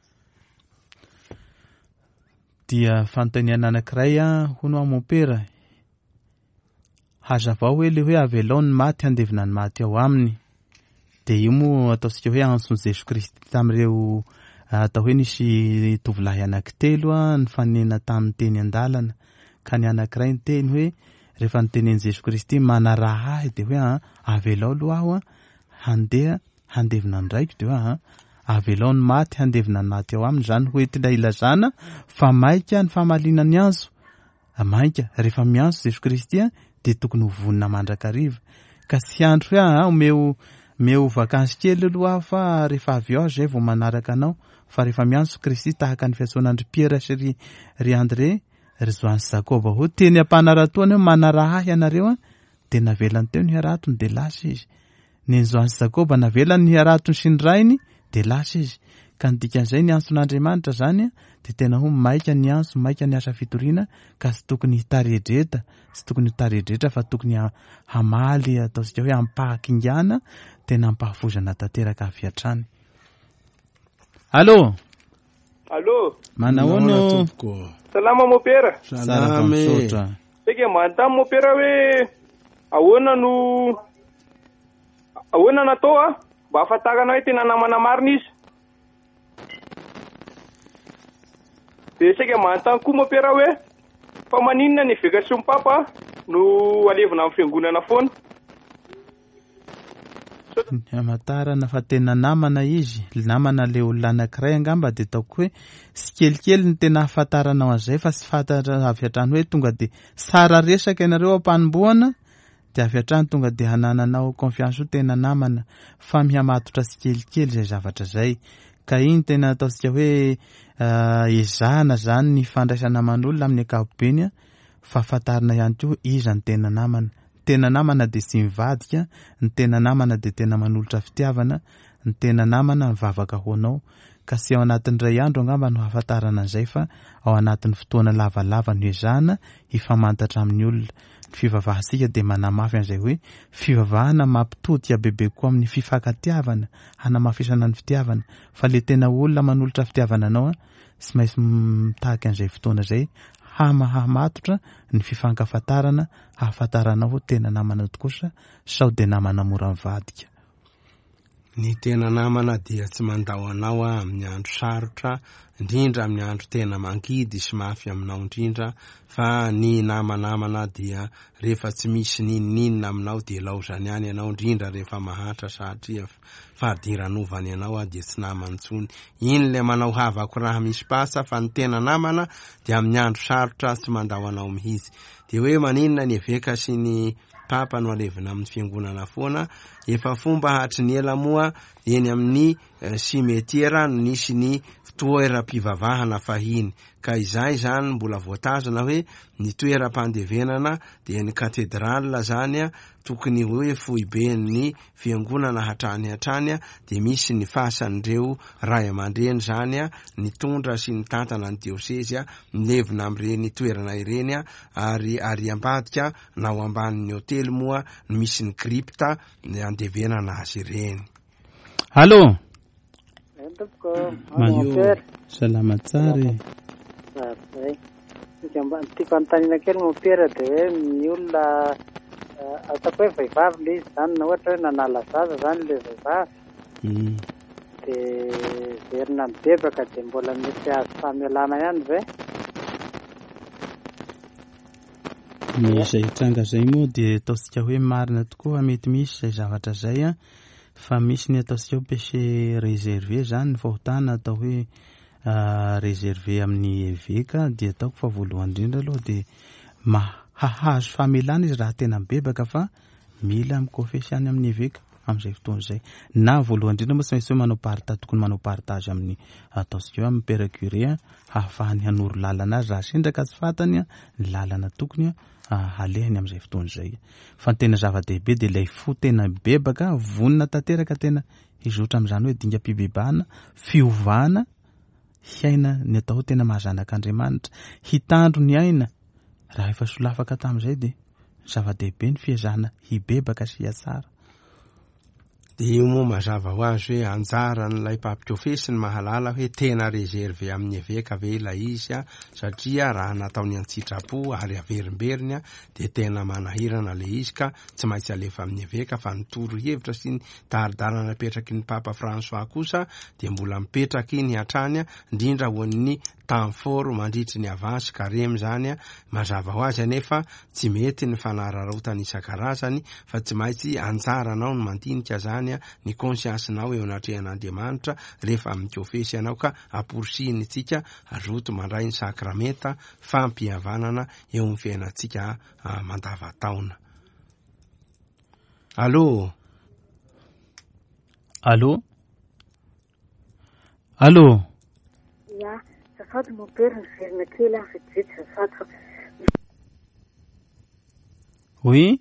Speaker 1: Dia fantaniana anankiray a hono a mopera hazavao hoe le hoe avelao ny maty handevina ny maty ao aminy de io moa ataontsika hoe antsony Jesoa Kristy tamin'ireo atao hoe nisy tovolahy anankitelo a nifanena tamin'ny teny an-dalana ka ny anankiray ny teny hoe rehefa nitenen'i Jesoa Kristy manaraha ahy de hoe a avelao aloha aho a handeha handevina ndraiky de hoe a avelao ny maty handevina ny maty ao aminy zany hoe tila ilazana fa maika ny famalina ny anso mainka rehefa mianso Jesoa Kristy a de tokony ho vonina mandrakariva ka sy andro hoe a omeo meo vakansy kely aloha fa rehefa avy ao zay vao manaraka anao fa rehefa mianso Kristy tahaka ny fiantsoanandry Pierre sy ry, ry André ry Joany sy Jakoba ho teny ampanaratoana hoe manaraha ahy ianareo a de navelany teo ny haratony de lasa izy ny Joany sy Jakoba navelany ny haratony sy ny rainy de lasa izy ka ny dikan'izay ny anson'Andriamanitra zany a de tena ho maika ny anso maika ny asa fitoriana ka sy tokony hitaredreta sy tokony hitaredreta fa tokony hamaly ataontsika hoe ampahakingana tena ampahafozana tanteraka avy hatrany. Allô?
Speaker 5: Allô?
Speaker 1: Manahono?
Speaker 5: Salama mon père.
Speaker 2: Salame.
Speaker 5: Seke mantamo mon père hoe ahoana no ahoana natao a mba ahafantarana hoe tena namana marina izy. De seke mantamo koa mon père hoe fa maninona ny vekatry ny papa no alevina amin'ny fiangonana foana.
Speaker 1: Amatarana fa tena namana izy namana le olona anankiray angamba de taoko hoe sy kelikely ny tena ahafantarana an'izay fa sy fantatra avy hatrany hoe tonga de sara resaka ianareo ampanomboana de avy hatrany tonga de hanananao confiance ho tena namana fa mihamatotra sy kelikely zay zavatra zay ka iny tena ataontsika hoe uh, ezahana zany ny fandraisana naman'olona amin'ny ankapobeny fa afantarana ihany koa iza ny tena namana tena namana de sy mivadika ny tena namana de tena manolotra fitiavana ny tena namana mivavaka honao ka sy ao anatin'ny ray andro angamba no hafantarana an'izay fa ao anatin'ny fotoana lavalava no ezahana hifamantatra amin'ny olona ny fivavahasika de manamafy an'izay hoe fivavahana mampitodika bebe koa amin'ny fifankatiavana hanamafisana ny fitiavana fa le tena olona manolotra fitiavana anao a sy maintsy mitahaka an'izay fotoana zay hamahamatotra ny fifankafatarana hahafantarana ho tena namana tokosa sao de namana mora mivadika.
Speaker 2: Ny tena namana dia tsy mandao anao amin'ny andro sarotra indrindra amin'ny andro tena mangidy sy mafy aminao indrindra fa ny namanamana dia rehefa tsy misy ninninina aminao de laozany any ianao indrindra rehefa mahatra satria fahadiran'ovany ianao dia tsy namantsony iny le manao havako raha misy pasa fa ny tena namana dia amin'ny andro sarotra tsy mandao anao mihizy de hoe maninona ny eveka sy ny papa no alevina amin'ny fiangonana foana efa fomba hatry ny ela moa eny amin'ny uh, simetiera no nisy ny toeram-pivavahana fahiny ka izay zany mbola voatazana hoe ny toeram-pandevenana dia ny katedrala zany a tokony hoe foibe ny fiangonana hatrany hatrany de misy ny fahasan'ireo ray aman-dreny zany a ny tondra sy ny tantana ny diosezia milevina amin'ireny toerana ireny ary ary ambadika na ao ambanin'ny hotely moa misy ny kripta ny andevenana azy ireny.
Speaker 1: Allô?
Speaker 4: Mayo.
Speaker 1: Salama tsara.
Speaker 4: Sai. Jamba tikantanina kely mo pera de ny olona ataoko hoe vehivavy le izy zany na ohatra hoe nanala zaza zany le vehivavy de verina mibebaka de mbola mety azo famelana ihany ve?
Speaker 1: Izay tranga zay moa de ataontsika hoe marina tokoa mety misy zay zavatra zay a fa misy ny ataontsika hoe péché réservé zany ny fahotana atao hoe uh, réservé amin'ny évêka de ataoko fa voalohany indrindra aloha de mahahazo famelana izy raha tena mibebaka fa mila mikonfesy any amin'ny évêka amin'izay fotoana zay na voalohany indrindra moa tsy maintsy hoe manao partage tokony manao partage amin'ny ataontsika hoe amin'ny père curé ahafahany hanoro lalana azy raha sindraka tsy fantany ny lalana tokony halehany amin'izay fotoana zay fa ny tena zava-dehibe de ilay fo tena bebaka vonina tanteraka tena izotra amin'izany hoe dingam-pibebahana fiovana hiaina ny atao tena mahazanak'Andriamanitra hitandro ny aina raha efa solafaka tamin'izay de zava-dehibe ny fiezahana hibebaka sy hiatsara.
Speaker 2: de io moa mazava ho azy hoe anjara n'ilay mpampikofesy ny mahalala hoe tena rezerve amin'ny eveka ve ilay izy a satria raha nataony an-tsitrapo ary averimberiny a de tena manahirana le izy ka tsy maintsy alefa amin'ny eveka fa nitoro hevitra sy ny daridara napetraky ny Papa François kosa de mbola mipetraky ny hatrany a indrindra ho an'ny tanforo mandritry ny avansy karemy zany a mazava ho azy anefa tsy mety ny fanararaotany isan-karazany fa tsy maintsy anjaranao ny mandinika zany a ny konsiansinao eo anatrehan'Andriamanitra rehefa mikofesy ianao ka aporisiny tsika azoto mandray ny sakramenta fampihavanana eo amin'ny fiainantsika mandavataona. Allô?
Speaker 1: Allô? Allô?
Speaker 4: Ya, safady mon père niverina kely aho vetivety safady fa
Speaker 1: oui?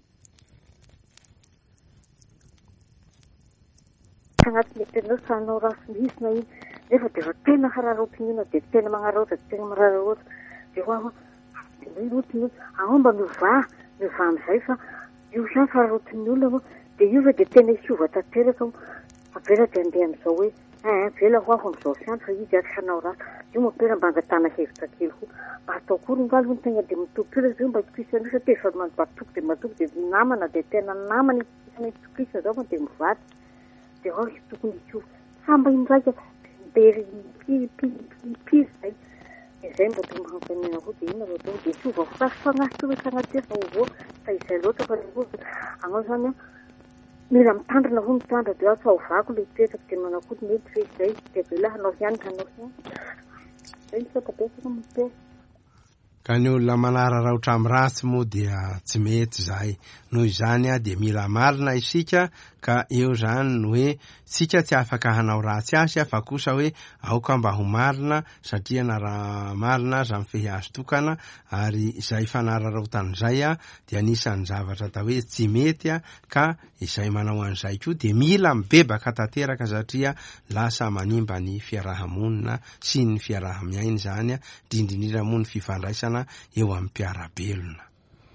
Speaker 4: agnatin'ny tenao sanao rasy misy na iny nefa de fa tena hararaotiny ina de tena magnaraota de tena mararaota de ho aho rotiny aomba miova miova am'izay fa io zany fararotin'ny olona de io fa de tena hiova tanteraka avela de andeha am'izao hoe eh vela ho aho am'izao fiandro fa izy ary sanao rasy io mo pera mba angatana hevitra kely ho mba atao kory ngalo ny tegna de mitopira zio mba hitokisan'io satria efa matoky de matoky de namana de tena namana isana hitokisa zao fa de mivady de ho tokony hiova samba indraika bery pipipipipy zay izay mba to mahankanina ho de ina ro de hiova fasy fagnahy hoe kanaty fa ovo fa izay loatra fa ho anao zany a mila mitandrina ho mitandra de atao vako le toetraky de manakody mety fe izay de vela hanao ihany hanao ihany zay ny fatabesaka mite
Speaker 2: ka ny olona manararaotra amin'ny ratsy moa dia tsy mety zay noho izany a de mila marina isika ka eo zany no hoe sika tsy afaka hanao ratsy asy a fa kosa hoe aoka mba ho marina satria na raha marina aza amin'ny fehiazo tokana ary izay fanararaotan'izay a de anisan'ny zavatra atao hoe tsy mety a ka izay manao an'izay koa de mila mibebaka tanteraka satria lasa manimba ny fiarahamonina sy ny fiarahamiainy zany a indrindrindrindra moa ny fifandraisana eo amin'ny mpiarabelona.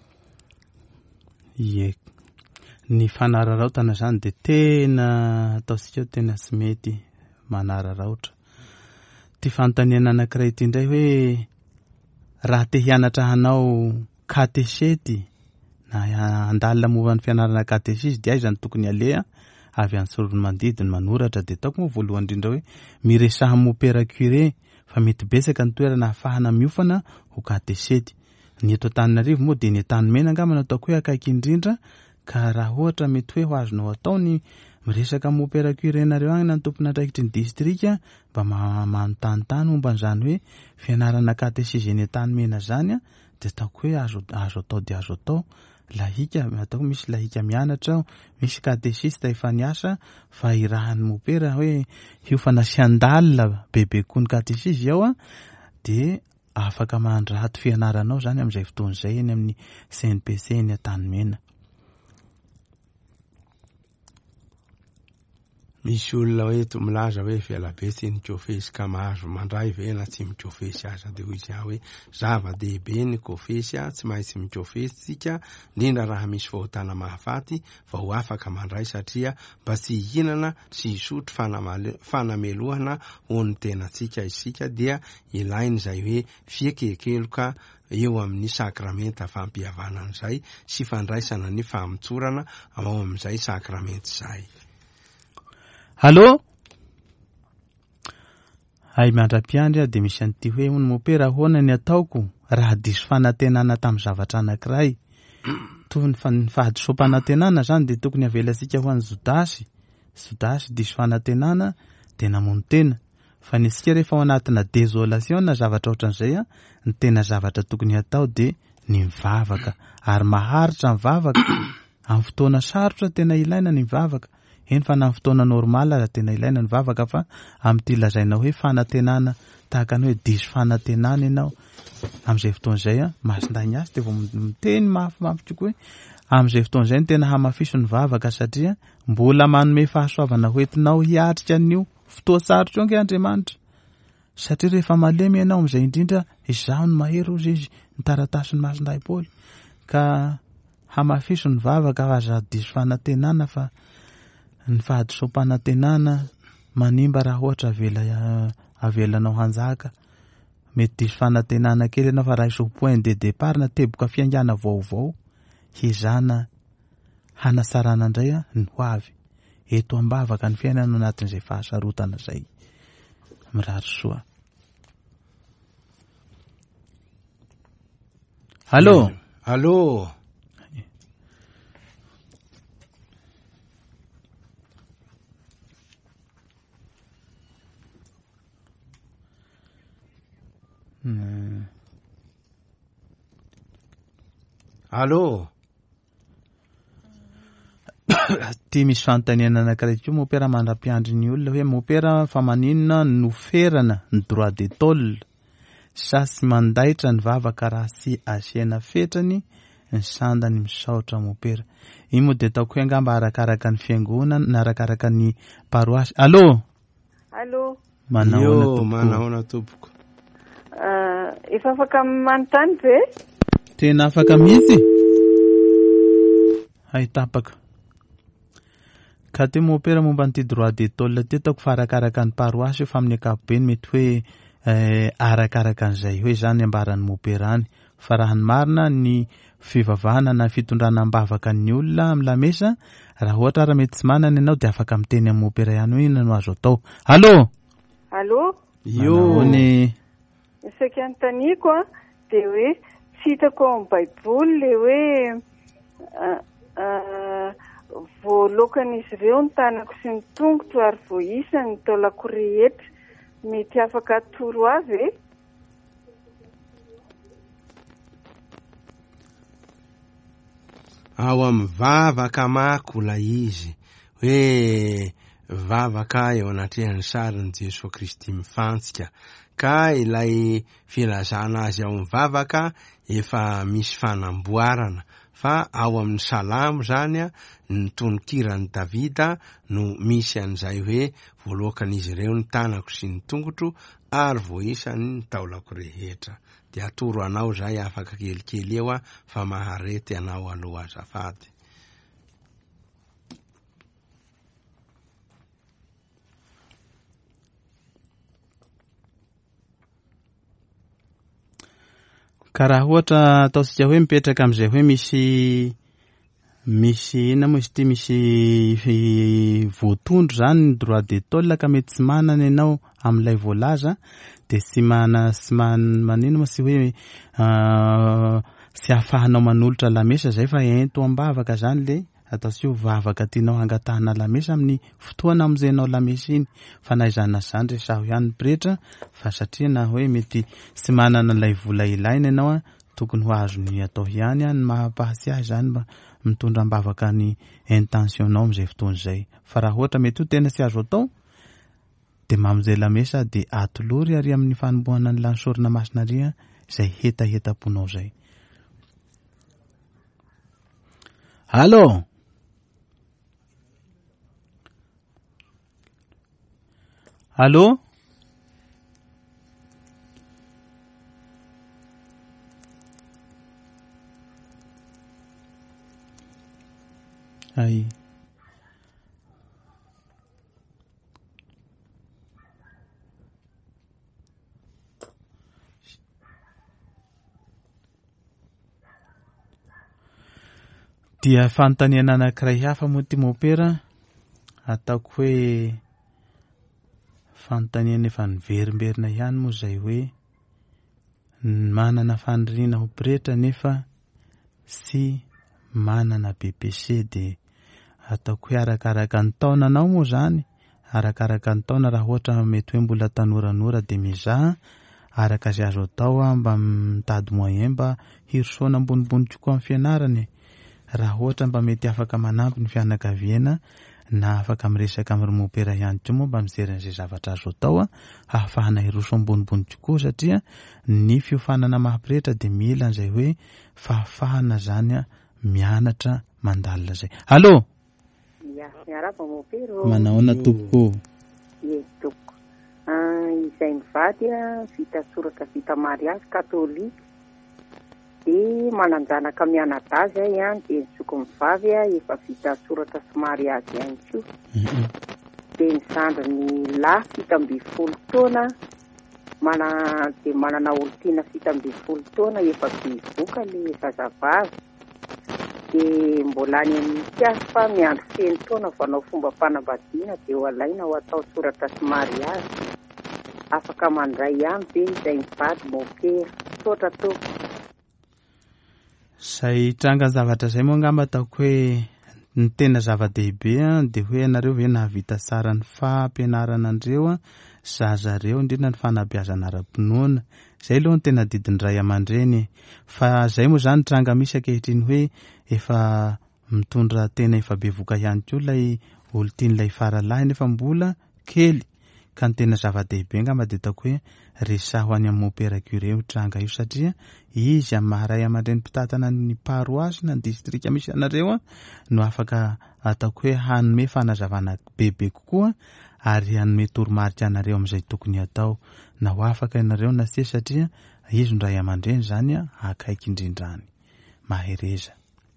Speaker 1: Ie, ny fanararaotana zany de tena ataosika tena tsy mety manararaotra. Ty fanontaniana anankiray ty indray hoe raha te hianatra hanao katesety na andalina momba ny fianarana katesisy de aiza ny tokony alea avy any sorony mandidiny manoratra de taoko moa voalohany indrindra hoe miresaha mopera curé fa mety besaka ny toerana ahafahana miofana ho katesety. Ny eto Antananarivo moa de ny Tanimena angamba ataoko hoe akaiky indrindra ka raha ohatra mety hoe ho azonao atao ny miresaka mopera curé nareo agny na tompon'andraikitry ny distrika mba manontanytany momba an'izany hoe fianarana katesisy eny Tanimena zany a de taoko hoe azo azo atao de azo atao lahika ataoko misy lahika mianatra ao misy katesista efa niasa fa irahan'ny mopera hoe hiofana sy andalina bebe koa ny katesisy ao a de afaka mandrato fianaranao zany amin'izay fotoana izay eny amin'ny C N P C eny Tanimena.
Speaker 2: Misy olona hoe to milaza hoe fialabe tsy nikofesy ka mahazo mandray ve na tsy mikofesy aza de hoy izy hoe zava-dehibe ny kofesy a tsy maintsy mikofesy tsika indrindra raha misy fahotana mahafaty fa ho afaka mandray satria mba tsy hihinana sy hisotro fanamelohana ho ny tenatsika isika dia ilainy zay hoe fiekekeloka eo amin'ny sakramenta fampihavanan'izay sy fandraisana ny famitsorana ao amin'izay sakramenta izay.
Speaker 1: Allô? Ay mandra-piandry de misy an'ity hoe ny mopera hoana ny ataoko raha diso fanantenana tamin'ny zavatra anankiray. Toy ny fahadiso fanantenana zany de tokony avelasika ho an'ny Jodasy. Jodasy diso fanantenana de namono tena. Fa ny sika rehefa ao anatina désolation na zavatra ohatran'izay a ny tena zavatra tokony atao de ny mivavaka ary maharitra mivavaka amin'ny fotoana sarotra tena ilaina ny mivavaka. Eny fa na fotoana normal raha tena ilaina ny vavaka fa amin'ity lazainao hoe fanantenana tahaka ny hoe diso fanantenana ianao amin'izay fotoana izay a masinday ny asy de vao miteny mafimafy tokoa hoe amin'izay fotoana izay ny tena hamafiso ny vavaka satria mbola manome fahasoavana hoentinao hiatrika an'io fotoa sarotra io ange Andriamanitra satria rehefa malemy ianao amin'izay indrindra izaho ny mahery ozy izy ny taratasy ny masinday Paoly ka hamafiso ny vavaka aza diso fanantenana fa ny fahadisom-panantenana manimba raha ohatra avela avelanao hanjaka mety diso fanantenana kely ianao fa raha iso point de départ na teboka fiangana vaovao hizana hanasarana indray a ny ho avy eto ambavaka ny fiainana anatin'izay fahasarotana zay mirary soa. Allô
Speaker 2: allô
Speaker 1: Hmm.
Speaker 2: allô
Speaker 1: ty misy fanontaniana anankiray koa mopera mandra-piandry ny olona hoe mopera fa maninona noferana ny droit de tôle sasy mandaitra ny vavaka raha sy asiana fetrany ny sandany misaotra mopera iny moa de taoko hoe angamba arakaraka ny fiangonana na arakaraka ny paroasy. Allô
Speaker 6: allô
Speaker 2: yo manahoana tompoko
Speaker 6: efa afaka manontany ve
Speaker 1: tena afaka mihitsy ahitapaka ka ty mopera momba nyty droit de tôle ty taoko fa arakaraka ny paroasy fa amin'ny ankapobeny mety hoe arakaraka an'izay hoe zany ambaran'ny mopera any fa raha ny marina ny fivavahana na fitondrana ambavaka ny olona amin'ny lamesa raha ohatra raha mety tsy manana ianao de afaka miteny amin'ny mopera ihany hoe ina no azo atao. Allô
Speaker 6: allô
Speaker 2: yo
Speaker 1: ny
Speaker 6: isaky antaniko a de hoe tsy hitako ao amin'ny baiboly le hoe voalokan'izy ireo ny tanako sy ny tongotro ary voisa ny taolako rehetra mety afaka atoro avy e
Speaker 2: ao amin'ny vavaka mako la izy hoe vavaka eo anatrehan'ny sarin'i Jesosy Kristy mifantsika ka ilay filazana azy ao amin'ny vavaka efa misy fanamboarana fa ao amin'ny salamo zany a ny tonokiran'ny Davida no misy an'izay hoe voalokan'izy ireo ny tanako sy ny tongotro ary voisany ny taolako rehetra de atoro anao zay afaka kelikely eo a fa maharety anao aloha azafady.
Speaker 1: ka raha ohatra ataosika hoe mipetraka am'izay hoe misy misy ina moa izy ty misy voatondro zany ny droit de tôle ka mety tsy manana ianao amin'ilay voalaza de tsy mana sy manino moa sy hoe sy ahafahanao manolotra lamesa zay fa ento ambavaka zany le ataosika vavaka tianao hangatahana lamesa amin'ny fotoana am'izay anao lamesa iny fa na izana zany resaho ihany pretra fa satria na hoe mety tsy manana ilay vola ilaina ianao a tokony ho azony atao ihany a ny mahapahatsy azy zany mba mitondra ambavaka ny intentionao am'izay fotoana zay fa raha ohatra mety ho tena tsy azo atao de mamizay lamesa de atolory ary amin'ny fanombohana ny lansorina masina ria izay hetaheta-ponao zay. Allô allô ay dia fanontaniana anankiray hafa moa ty mopera ataoko hoe fanontaniana efa niverimberina ihany moa zay hoe manana faniriana ho pretra nefa sy manana B P C de ataoko hoe arakaraka ny taonanao moa zany arakaraka ny taona raha ohatra mety hoe mbola tanoranora de mizaha araka izay azo atao mba mitady moyen mba hirosoana ambonimbony kokoa amin'ny fianarany raha ohatra mba mety afaka manampy ny fianakaviana na afaka miresaka amin'ny mopera ihany koa moa mba mijery an'izay zavatra azo atao a ahafahana hiroso ambonimbony kokoa satria ny fiofanana mahapretra de mila an'izay hoe fahafahana zany a mianatra mandalina zay. Allô
Speaker 4: ya miaraba mopera
Speaker 1: manaona tompoko
Speaker 4: ye toko izay mivady a vita soratra vita mariazy katolika Dia mananjanaka mianadahy zay ihany dia ny zokony vavy a efa vita soratra somary azy ihany koa. Dia ny zandriny lahy fito amby folo taona mana dia manana olontiana fito amby folo taona efa bivoka ilay zazavavy. Dia mbola any amin'ny kiasy fa miandro feno taona vanao fomba fanambadiana dia ho alaina ho atao soratra somary azy. Afaka mandray ihany be izay mivady mopera sotra toko.
Speaker 1: Zay tranga zavatra zay moa angamba ataoko hoe ny tena zava-dehibe dia hoe ianareo ve nahavita tsara ny fampianarana andreo zazareo indrindra ny fanabeazana ara-pinoana. Zay aloha ny tena didiny ray aman-dreny. Fa zay moa zany tranga misy ankehitriny hoe efa mitondra tena efa bevoka ihany koa ilay olontian'ilay faralahy nefa mbola kely. Ka ny tena zava-dehibe angamba dia ataoko hoe resaho any amin'ny opéra curé tranga io satria izy amin'ny maharay aman-dreny mpitatana ny paroasy na ny distrika misy anareo no afaka ataoko hoe hanome fanazavana bebe kokoa ary hanome toromarika anareo amin'izay tokony atao. Na ho afaka ianareo na tsy satria izy ny ray aman-dreny zany akaiky indrindrany mahereza.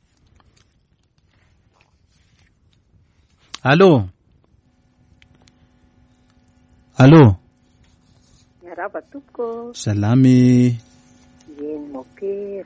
Speaker 1: Allô? Allô?
Speaker 4: Miaraba tompoko.
Speaker 1: Salamy.
Speaker 4: Ye ny mopera.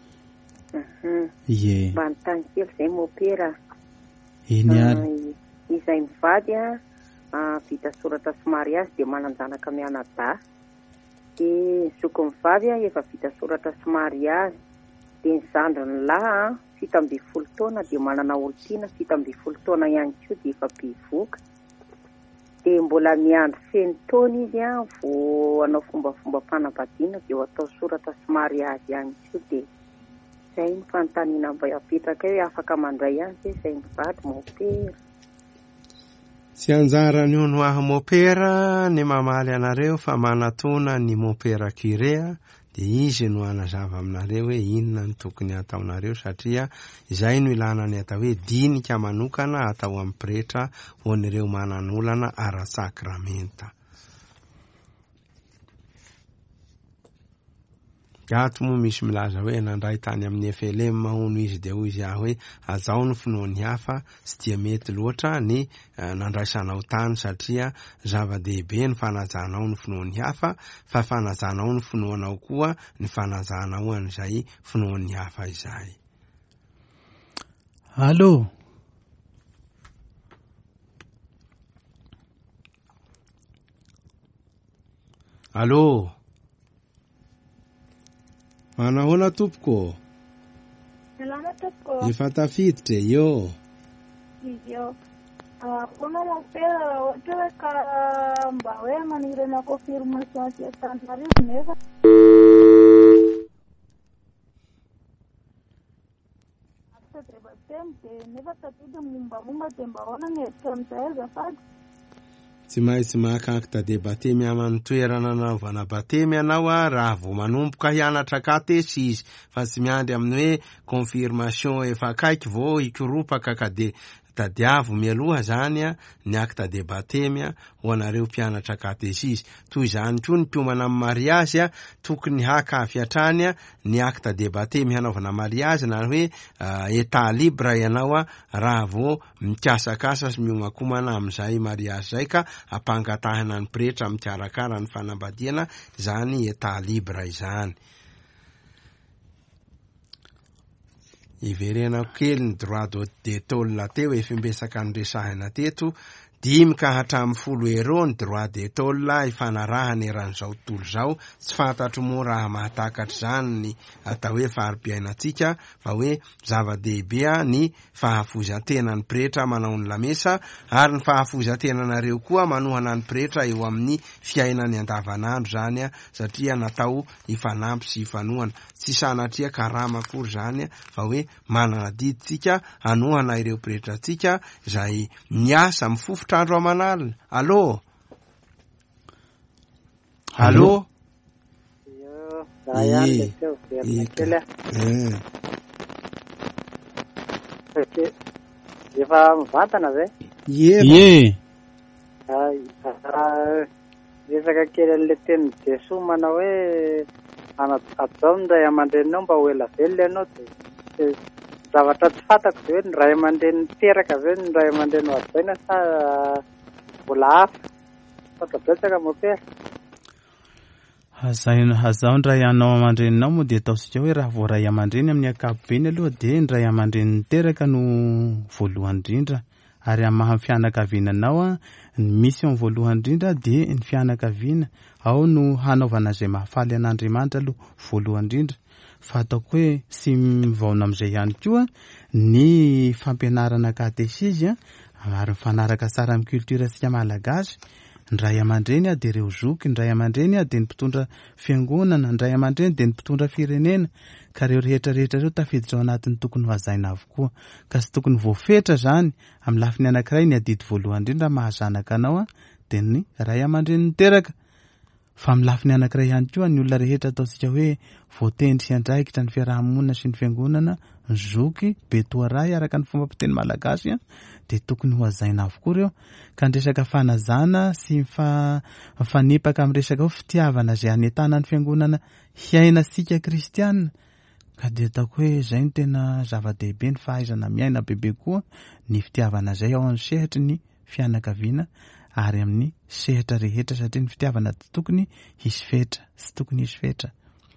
Speaker 1: Ye.
Speaker 4: Mba nitany kely zay mopera.
Speaker 1: Iny ary.
Speaker 4: Izay mivady a vita soratra somary azy dia mananjanaka mianadahy. Dia ny zoko mivady a efa vita soratra somary azy. Dia ny zandriny lahy fito amby folo taona dia manana olontiana fito amby folo taona ihany koa dia efa bivoka. Dia mbola miandro feno taona izy a vao anao fombafomba fanambadiana dia ho atao soratra somary azy ihany koa. Dia zay ny fanontaniana mba apetraka hoe afaka mandray ihany hoe izay mivady mopera.
Speaker 2: Tsy anjarany io no ahy mopera ny mamaly anareo fa manatona ny mopera curé dia izy no anazava aminareo hoe inona ny tokony ataonareo satria izay no ilana ny atao hoe dinika manokana atao amin'ny pretra ho an'ireo mananolana ara-sakramenta. Gato moa misy milaza hoe nandray tany amin'ny F L M mahono izy dia hoy izy aho hoe azao ny finoany hafa sy dia mety loatra ny nandraisanao tany satria zava-dehibe ny fanajanao ny finoany hafa fa fanajanao ny finoanao koa ny fanajanao an'izay finoany hafa izay.
Speaker 1: Allô?
Speaker 2: Allô? Manahoana tompoko?
Speaker 7: Salama tompoko.
Speaker 2: Efa tafiditra io.
Speaker 7: Io. Ah, kuna mopera ohatra hoe ka mba hoe manirana confirmation sy Antananarivo nefa. After the battem dia nefa tadidy mombamomba dia mba ahoana ny hevitra amin'izay azafady.
Speaker 2: Tsy maintsy mahakakita batemy amin'ny toerana anaovana batemy ianao a raha vao manomboka hianatra katesisy fa tsy miandry amin'ny hoe confirmation efa akaiky vao hikoropaka ka dia tadiavo mialoha zany a ny akta de batemy ho anareo mpianatra katesisy. Toy izany koa ny mpiomana amin'ny mariazy a tokony hakafy hatrany ny akta de batemy hanaovana mariazy na hoe état libre ianao a raha vao mikasakasa sy miomakomana amin'izay mariazy zay ka ampangatahana ny pretra mikarakara ny fanambadiana zany état libre izany. Iverenako kely ny droit de tôle teo efa mbesaka ny resahina teto dimy ka hatramin'ny folo euro ny droit de tôle ifanarahany eran'izao tontolo zao. Tsy fantatro moa raha mahatakatra zany ny atao hoe fari-piainantsika fa hoe zava-dehibe ny fahafozatena ny pretra manao ny lamesa ary ny fahafozatenanareo koa manohana ny pretra eo amin'ny fiainany andavanandro zany a satria natao ifanampy sy ifanohana tsy sanatria karama akory zany fa hoe manana diditsika anohana ireo pretratsika zay miasa amin'ny fofotrandro amanalina. Allô? Allô?
Speaker 4: Yo, saya teo verna kely. Efa mivantana ve?
Speaker 2: Ye.
Speaker 1: Ye.
Speaker 4: Ay, resaka kely an'ilay teny Jesoa manao hoe
Speaker 8: atao ny ray aman-dreninao mba ho ela velona ianao dia zavatra tsy fantako dia hoe ny ray aman-dreny teraka ve ny ray aman-dreny azaina sa mbola hafa fanta betsaka mapera.
Speaker 1: Hazaho ny ray anao aman-dreninao moa dia ataosika hoe raha vao ray aman-dreny amin'ny ankapobeny aloha dia ny ray aman-dreny niteraka no voalohany indrindra, ary amin'ny maha fianakaviananao ny misy amin'ny voalohany indrindra dia ny fianakaviana, ao no hanaovana izay mahafaly an'Andriamanitra aloha voalohany indrindra. Fa ataoko hoe sy mivaona amin'izay ihany koa ny fampianarana katesizma ary mifanaraka tsara amin'ny kulturasika malagasy. Ny ray aman-dreny dia ireo zoky, ny ray aman-dreny dia ny mpitondra fiangonana, ny ray aman-dreny dia ny mpitondra firenena, ka ireo rehetra rehetra ireo tafiditra ao anatin'ny tokony vazaina avokoa, ka sy tokony voafetra zany. Amin'ny lafiny anankiray ny adidy voalohany indrindra mahazanaka anao dia ny ray aman-dreny niteraka. Fa amin'ny lafiny anankiray ihany koa ny olona rehetra ataontsika hoe voatendry sy andraikitra ny fiarahamonina sy ny fiangonana, ny zoky betoaray araka ny fomba mpiteny malagasy dia tokony ho azaina avokoa ireo. Ka ny resaka fanazana sy mifanipaka amin'ny resaka fitiavana izay hanentana ny fiangonana hiaina sika kristianina, ka dia ataoko hoe izay no tena zava-dehibe ny fahaizana miaina bebe koa ny fitiavana izay ao amin'ny sehatra ny fianakaviana ary amin'ny sehatra rehetra, satria ny fitiavana tsy tokony hisy fetra, tsy tokony hisy fetra.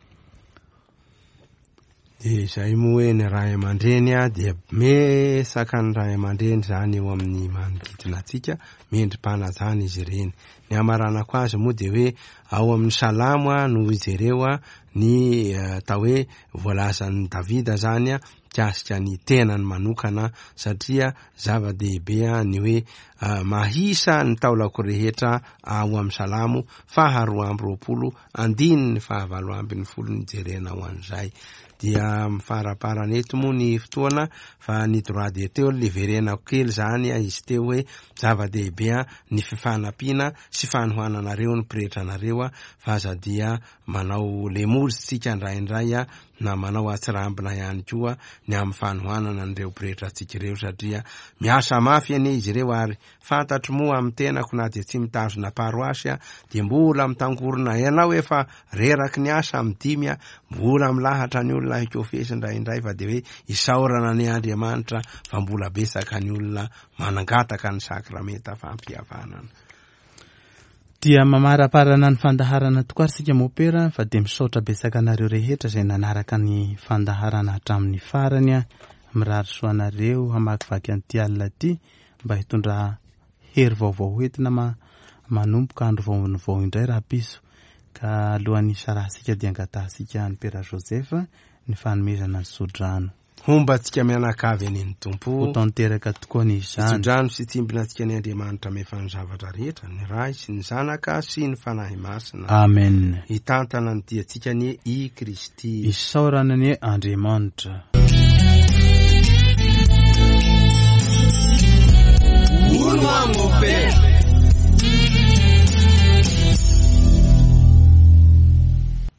Speaker 2: Dia izay moa hoe ny ray aman-dreny dia mesaka ny ray aman-dreny zany eo amin'ny manodidina antsika, mendrim-panajana izy ireny. Ny amaranako azy moa dia hoe ao amin'ny salamo no izy ireo ny atao hoe voalazan'ny Davida zany kasika ny tenany manokana, satria zava-dehibe ny hoe mahisa ny taolako rehetra ao amin'ny salamo faharoa amby roapolo andiny ny fahavalo amby ny folo ny jerena ho an'izay. Dia mifaraparana eto moa ny fotoana, fa ny droit d'auteur leverenako kely zany izy teo hoe zava-dehibe ny fifanampiana sy fanohananareo ny piretranareo, fa aza dia manao lemozy tsika indraindray na manao atsirambina ihany koa ny amin'ny fanohanana n'ireo piretra antsika ireo, satria miasa mafy anie izy ireo ary fantatro moa amin'ny tenako na dia tsy mitazona paroasy dia mbola mitangorona ianao efa reraky ny asa amin'ny dimy mbola milahatra ny olona hikofesy indraindray, fa dia hoe isaorana ny Andriamanitra fa mbola besaka ny olona manangataka ny sakramenta fampihavanana. Dia
Speaker 1: mamaraparana ny fandaharana tokoa sika mopera, fa dia misaotra besaka anareo rehetra izay nanaraka ny fandaharana hatramin'ny farany, mirary soanareo hamakivaky an'ity alina ity mba hitondra hery vaovao hoentina ma manomboka andro vaovao indray raha piso. Ka alohan'ny sarahsika dia angatasika ny Pera Josefa ny fanomezana ny sodrano.
Speaker 2: Homba tsika mianakavy any tompo
Speaker 1: ho tanteraka tokoa ny izany.
Speaker 2: Sodrano sy timbina tsika ny Andriamanitra mefa ny zavatra rehetra, ny ray sy ny zanaka sy ny fanahy masina.
Speaker 1: Amen.
Speaker 2: Hitantana ny diantsika ny i Kristy.
Speaker 1: Isaorana ny Andriamanitra.